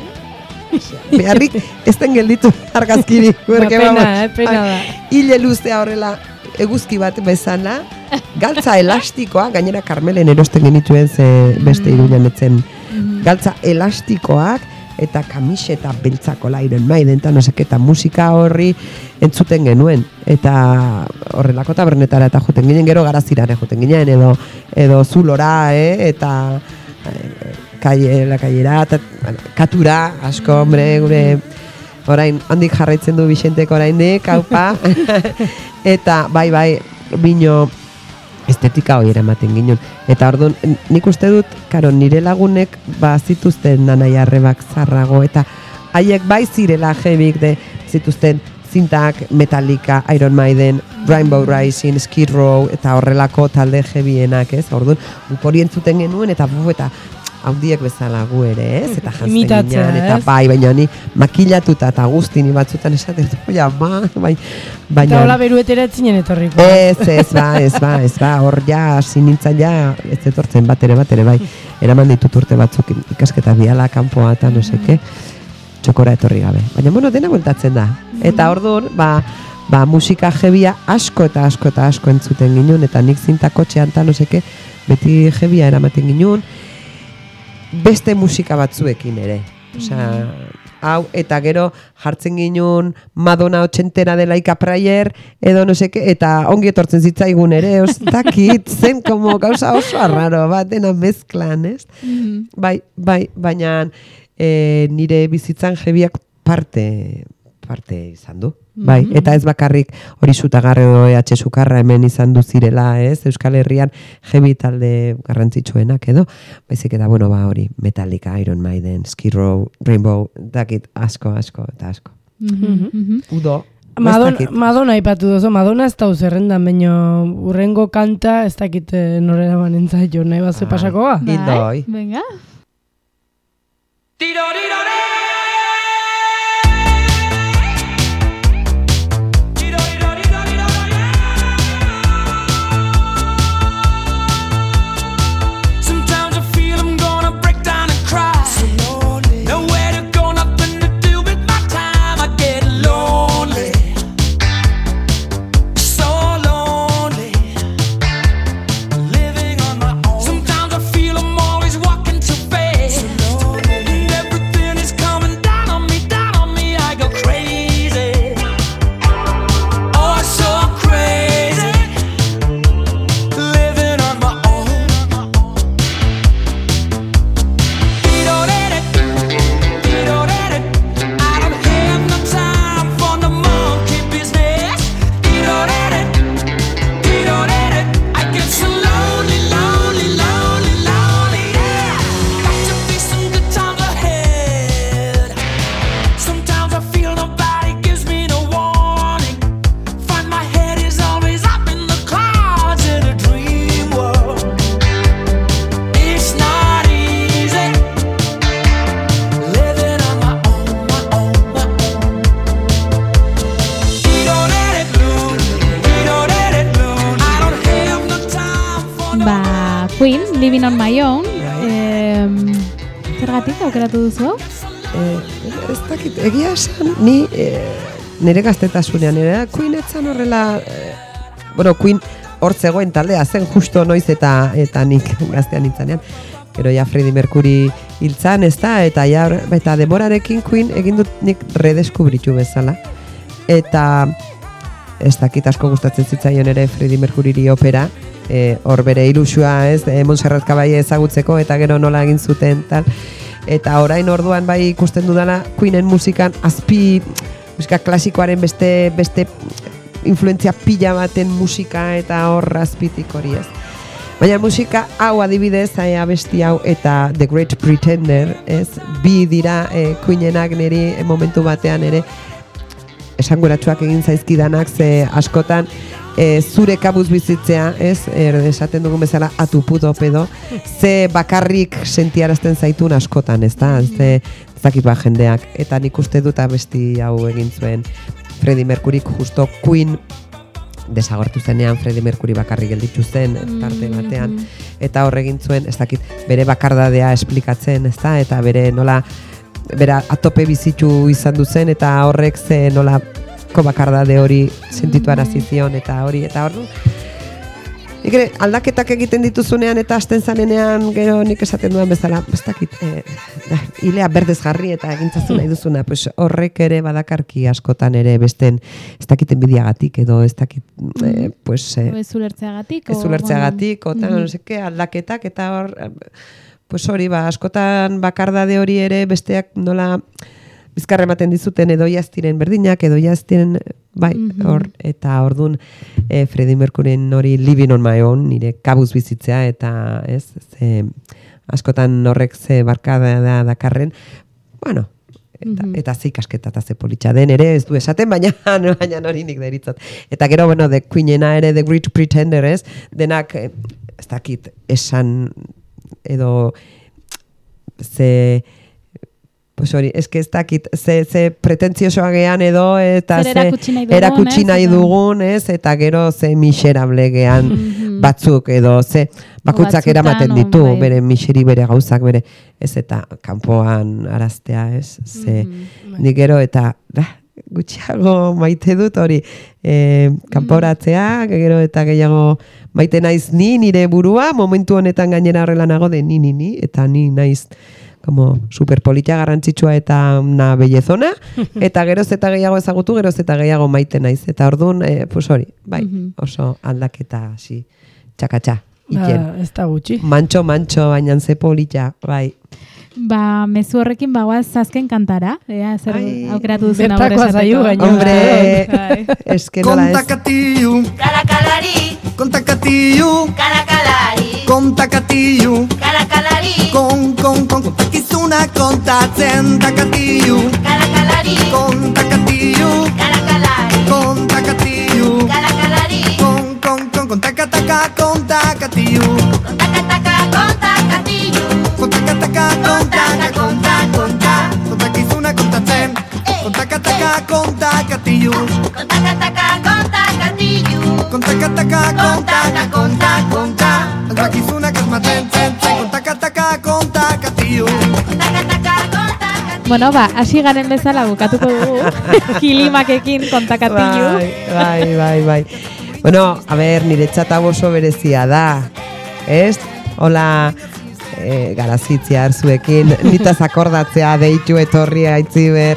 F: Beharrik ez den gelditu argazkiri.
C: Ba, pena, eh, pena da.
F: Hile luzea horrela eguzki bat bezala, galtza elastikoa, gainera Karmelen erosten genituen ze beste Iruñan etzen, galtza elastikoak eta kamiseta beltzako Iron Maiden eta no seke, eta musika horri entzuten genuen, eta horrelako tabernetara eta joten ginen, gero garazirare joten ginen, edo, edo zulora, eh, eta eh, kaie, la kaiera, eta bueno, katura, asko, hombre, gure orain, handik jarraitzen du Bixentek oraindik, haupa, eta bai, bai, bino estetika hori eramaten ginen. Eta orduan, nik uste dut, karo, nire lagunek ba zituzten nanai arrebak zarrago, eta haiek bai zirela jebik de zituzten zintak, Metallica, Iron Maiden, Rainbow Rising, Skid Row, eta horrelako talde jebienak, ez? Orduan, gupori entzuten genuen, eta buf, eta haudiek bezala gu ere, ez? Eta jantzen ginen, eta bai, baina ni makillatuta eta guztini batzutan esaten du, ja, ba, bai, baina...
C: Eta hola beruetera etzinen etorriko.
F: Ez, ez, ba, ez, ba, ez, ba, hor ja, sinintzen ja, ez etortzen bat ere, bat ere, bai, eraman ditut urte batzuk ikasketa biala, kanpoa eta no seke, txokora etorri gabe. Baina, bueno, dena bueltatzen da. Eta orduan, ba, ba, musika jebia asko eta asko eta asko entzuten ginen, eta nik zintakotxean eta no seke, beti jebia eramaten ginen, beste musika batzuekin ere. Osea, hau, eta gero jartzen ginen Madonna ochentera de Laika Prayer, edo no seke, eta ongi etortzen zitzaigun ere, ostakit, zen como gauza oso arraro, bat dena mezklan, ez? Bai, bai, baina e, nire bizitzan jebiak parte, parte izan du. Bai, eta ez bakarrik hori Sutagarre edo E H Sukarra hemen izan du zirela, ez? Euskal Herrian jebi talde garrantzitsuenak edo, baizik eta bueno, ba hori, Metallica, Iron Maiden, Skid Row, Rainbow, dakit asko, asko eta asko. Udo,
C: Madonna, Madonna aipatu dozo, Madonna ez dau zerrendan, baino urrengo kanta ez dakit norera banentza jo, nahi bat ze pasako ba?
F: Hildoi.
D: Venga.
J: Tiro, tiro, tiro.
D: Queen, Living on My Own, eh, zergatik aukeratu duzu?
F: Eh, ez dakit, egia esan, ni eh, nire gaztetasunean, nire Queen etzan horrela, eh, bueno, Queen hor zegoen taldea zen justo noiz eta eta nik gaztean nintzanean. Gero ja Freddie Mercury hiltzan, ez da, eta ja, eta demorarekin Queen egin dut nik redeskubritu bezala. Eta ez dakit asko gustatzen zitzaion ere Freddie Mercuryri opera, hor e, bere ilusua, ez, e, Montserrat Caballé ezagutzeko, eta gero nola egin zuten, tal. Eta orain orduan bai ikusten dudala Queenen musikan azpi musika klasikoaren beste beste influentzia pila baten musika eta hor azpitik hori ez. Baina musika hau adibidez, abesti hau eta The Great Pretender, ez, bi dira e, Queenenak niri momentu batean ere esanguratsuak egin zaizkidanak, ze askotan e, zure kabuz bizitzea, ez, er, esaten dugun bezala atupudo pedo, ze bakarrik sentiarazten zaitun askotan, ez da, ze zakit ba jendeak, eta nik uste dut abesti hau egin zuen Freddie Mercuryk justo Queen desagortu zenean Freddie Mercury bakarrik gelditu zen tarte batean, eta hor egin zuen, ez dakit, bere bakardadea esplikatzen, ez da, eta bere nola bera atope bizitu izan duzen, eta horrek ze nola bakardade hori sentitu arazizion, eta hori, eta hor du. Nik ere, aldaketak egiten dituzunean eta hasten zanenean, gero nik esaten duan bezala, ez dakit, e, hilea berdez jarri eta egintzazu nahi duzuna, pues horrek ere badakarki askotan ere besten, ez dakit enbidiagatik edo, ez dakit, e, pues... E,
D: ez ulertzeagatik.
F: Ez ulertzeagatik, o, bueno, no seke, aldaketak, eta hor... Pues hori, ba, askotan bakardade hori ere besteak nola bizkarra ematen dizuten edo jaztiren berdinak, edo jaztiren, bai, mm-hmm. hor, eta ordun e, Freddie Mercuryn hori living on my own, nire kabuz bizitzea, eta ez, ze, askotan horrek ze barkada da dakarren, bueno, eta, mm-hmm. eta ze ikasketa eta ze politxa den ere, ez du esaten, baina, baina hori nik deritzat. Eta gero, bueno, The Queenena ere, The Great Pretender, ez, denak, ez dakit, esan... edo ze pues hori, eske ez dakit ze, ze pretentziosoa gean edo eta
D: zer
F: ze
D: erakutsi nahi dugun,
F: erakutsi nahi
D: ez,
F: dugun, ez, eta gero ze miserable gean batzuk edo ze bakoitzak eramaten ditu
D: bai.
F: Bere miseri, bere gauzak, bere ez, eta kanpoan araztea, ez, ze nik gero eta da, gutxiago maite dut hori e, kanporatzea, gero eta gehiago maite naiz ni nire burua, momentu honetan gainera horrela nago de ni ni ni, eta ni naiz como superpolita garrantzitsua eta na bellezona, eta geroz eta gehiago ezagutu, geroz eta gehiago maite naiz, eta orduan, e, pues hori, bai, oso aldaketa, si, txakatxa, iken.
C: Ba, ez da gutxi.
F: Mantxo, mantxo, baina ze polita, bai.
D: Ba, mezu horrekin bagoaz azken kantara, ea, zer aukeratu duzen aurre
C: bertakoa zaio gaino.
F: Hombre, eske nola ez.
A: Kontakatiyu,
B: Kalakalari,
A: kontakatiyu,
B: kalakalari,
A: kontakatiyu,
B: kalakalari,
A: kon, kon, kon, kontakizuna kontatzen takatiyu,
B: kalakalari,
A: kontakatiyu,
B: kalakalari,
A: kontakatiyu,
B: kalakalari,
A: kon, kon, kon, kontakataka kontakatiyu,
B: kontakataka, kontakatiyu,
A: kontakataka kontaka, konta, konta, kontakizuna kontatzen, kontakataka kontakatiyu,
B: kontakataka, kontakatiyu,
A: kontakataka kontaka, konta, konta, kontakizuna kasmaten, zen, zen, kontakataka kontakatiyu.
B: kontakataka, kontakatiyu.
D: Bueno, ba, hasi garen bezala bukatuko dugu kilimakekin kontakatilu.
F: Bai, bai, bai, bai. Bueno, a ber, niretzat hau oso berezia da, ez? Hola, e, garazitzia hartzuekin, nitaz akordatzea, deitu etorri aitziber,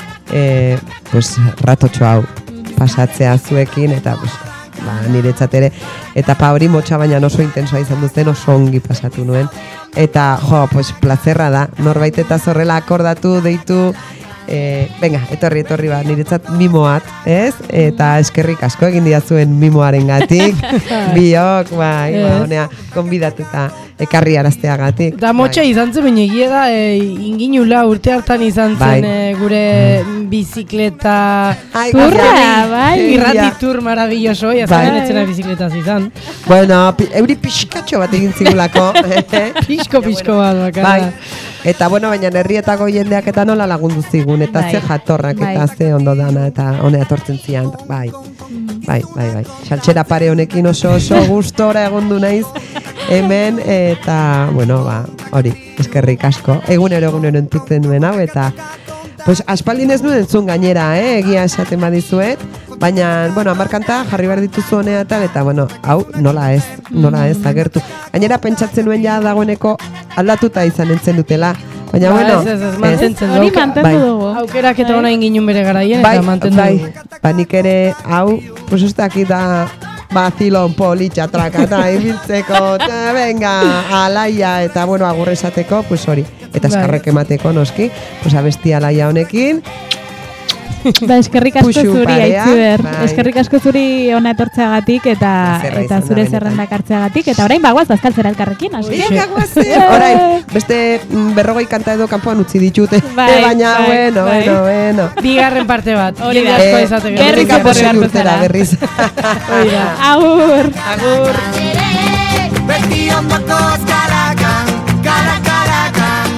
F: e, pues, ratotxo hau pasatzea zuekin, eta pues, ba, niretzat ere, eta pa hori motxa baina oso intensoa izan duzen, oso ongi pasatu nuen, eta jo, pues, plazerra da, norbait eta zorrela akordatu, deitu, E, venga, etorri, etorri ba, niretzat mimoat, ez? Eta eskerrik asko egin diazuen mimoaren gatik, biok, bai, ba, honea, konbidatu eta ekarri arazteagatik.
C: Da motxa bai. Izan zen, baina egia da, e, inginula urte hartan izan zen bai. e, gure mm. bizikleta
F: Ai,
C: turra,
D: bai,
C: irrati tur maravilloso, jazaren bai. Etxena bizikletaz izan.
F: Bueno, pi, euri pixkatxo bat egin zigulako.
C: Pisko, pisko bat, bakara.
F: Bai. Eta, bueno, baina herrietako jendeak eta nola lagundu zigun, eta bai. Ze jatorrak, bai. Eta ze ondo dana, eta honea etortzen zian, bai. Bai, bai, bai. Saltxera pare honekin oso oso gustora egondu naiz hemen, eta, bueno, ba, hori, eskerrik asko. Egunero egunero entzuten duen hau, eta, pues, aspaldin ez nuen entzun gainera, eh, egia esaten badizuet, baina, bueno, amarkanta jarri behar dituzu honeatan, eta, bueno, hau, nola ez, nola ez, agertu. Gainera, pentsatzen nuen ja dagoeneko aldatuta izan entzen dutela, baina, ba, bueno,
C: ez, ez, ez, mantentzen
D: hori mantendu dugu.
C: Aukerak eta ona egin bere garaien,
F: bai,
C: eta mantendu
F: bai,
C: dugu.
F: Ba, nik ere, hau, pues ez dakit da, bazilon politxa trakata ibiltzeko, eta venga, alaia, eta bueno, agurre esateko, pues hori, eta eskarrek emateko noski, pues abesti alaia honekin,
D: Ba, eskerrik asko
F: Puxu
D: zuri,
F: parea,
D: Aitziber.
F: bai.
D: Eskerrik asko zuri ona etortzeagatik eta
F: Zerra
D: eta
F: izan da
D: zure
F: benetan.
D: zerrendak hartzeagatik. Eta orain bagoaz bazkaltzera elkarrekin, hasi?
F: Venga, guazen. Orain, beste mm, berrogei kanta edo kanpoan utzi ditute.
D: Bai,
F: baina,
D: bai,
F: bueno,
D: bai.
F: bueno, bueno.
C: Bigarren parte bat.
D: Hori da.
C: Jende asko
F: Eh,
C: izateko.
D: berriz
F: hemendik
D: oporri
F: aurrera
D: hartu
F: urtera,
D: zara.
F: berriz.
C: Hori da.
D: Agur!
C: Agur.
A: Beti ondokoz kalakan, kala kalakan.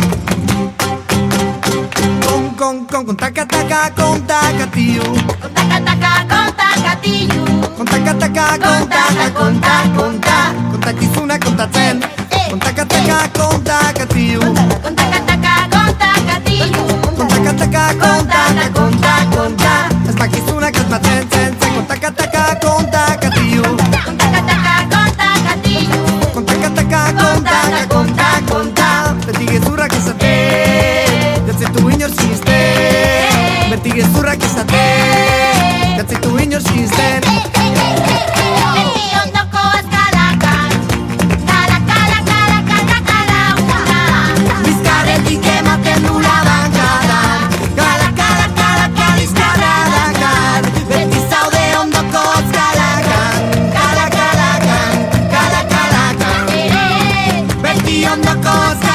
A: Kon, kon, kon, kon, taka, taka, kon, taka, tiu.
B: Taka taka konta katilu.
A: Kon, taka, taka, kon, taka, konta, konta. Kontakizuna kontatzen. Kon, taka, taka, kon, taka, tiu.
B: Konta taka konta katilu.
A: Kon, taka, taka, kon, taka, konta, konta. Ez bakizunak asmatzen, zen, zen. Kon, taka, taka, kon, taka, tiu.
B: Konta taka konta katilu.
A: Kon, taka, taka, kon, taka, konta, konta. Beti gezurrak izaten, jatzitu inor sinisten. Beti gezurrak izaten, jatzitu inor sinisten.
B: Beti ondoko eskalakan. Kala kala kala kala kala kala.
A: Bizkarretik ematen du labankadan. Kala, kala, kala, kalizkara dakar. Beti zaude ondoko eskalakan. Kala, kalakan, kala, kalakan. Beti ondoko eskalakan.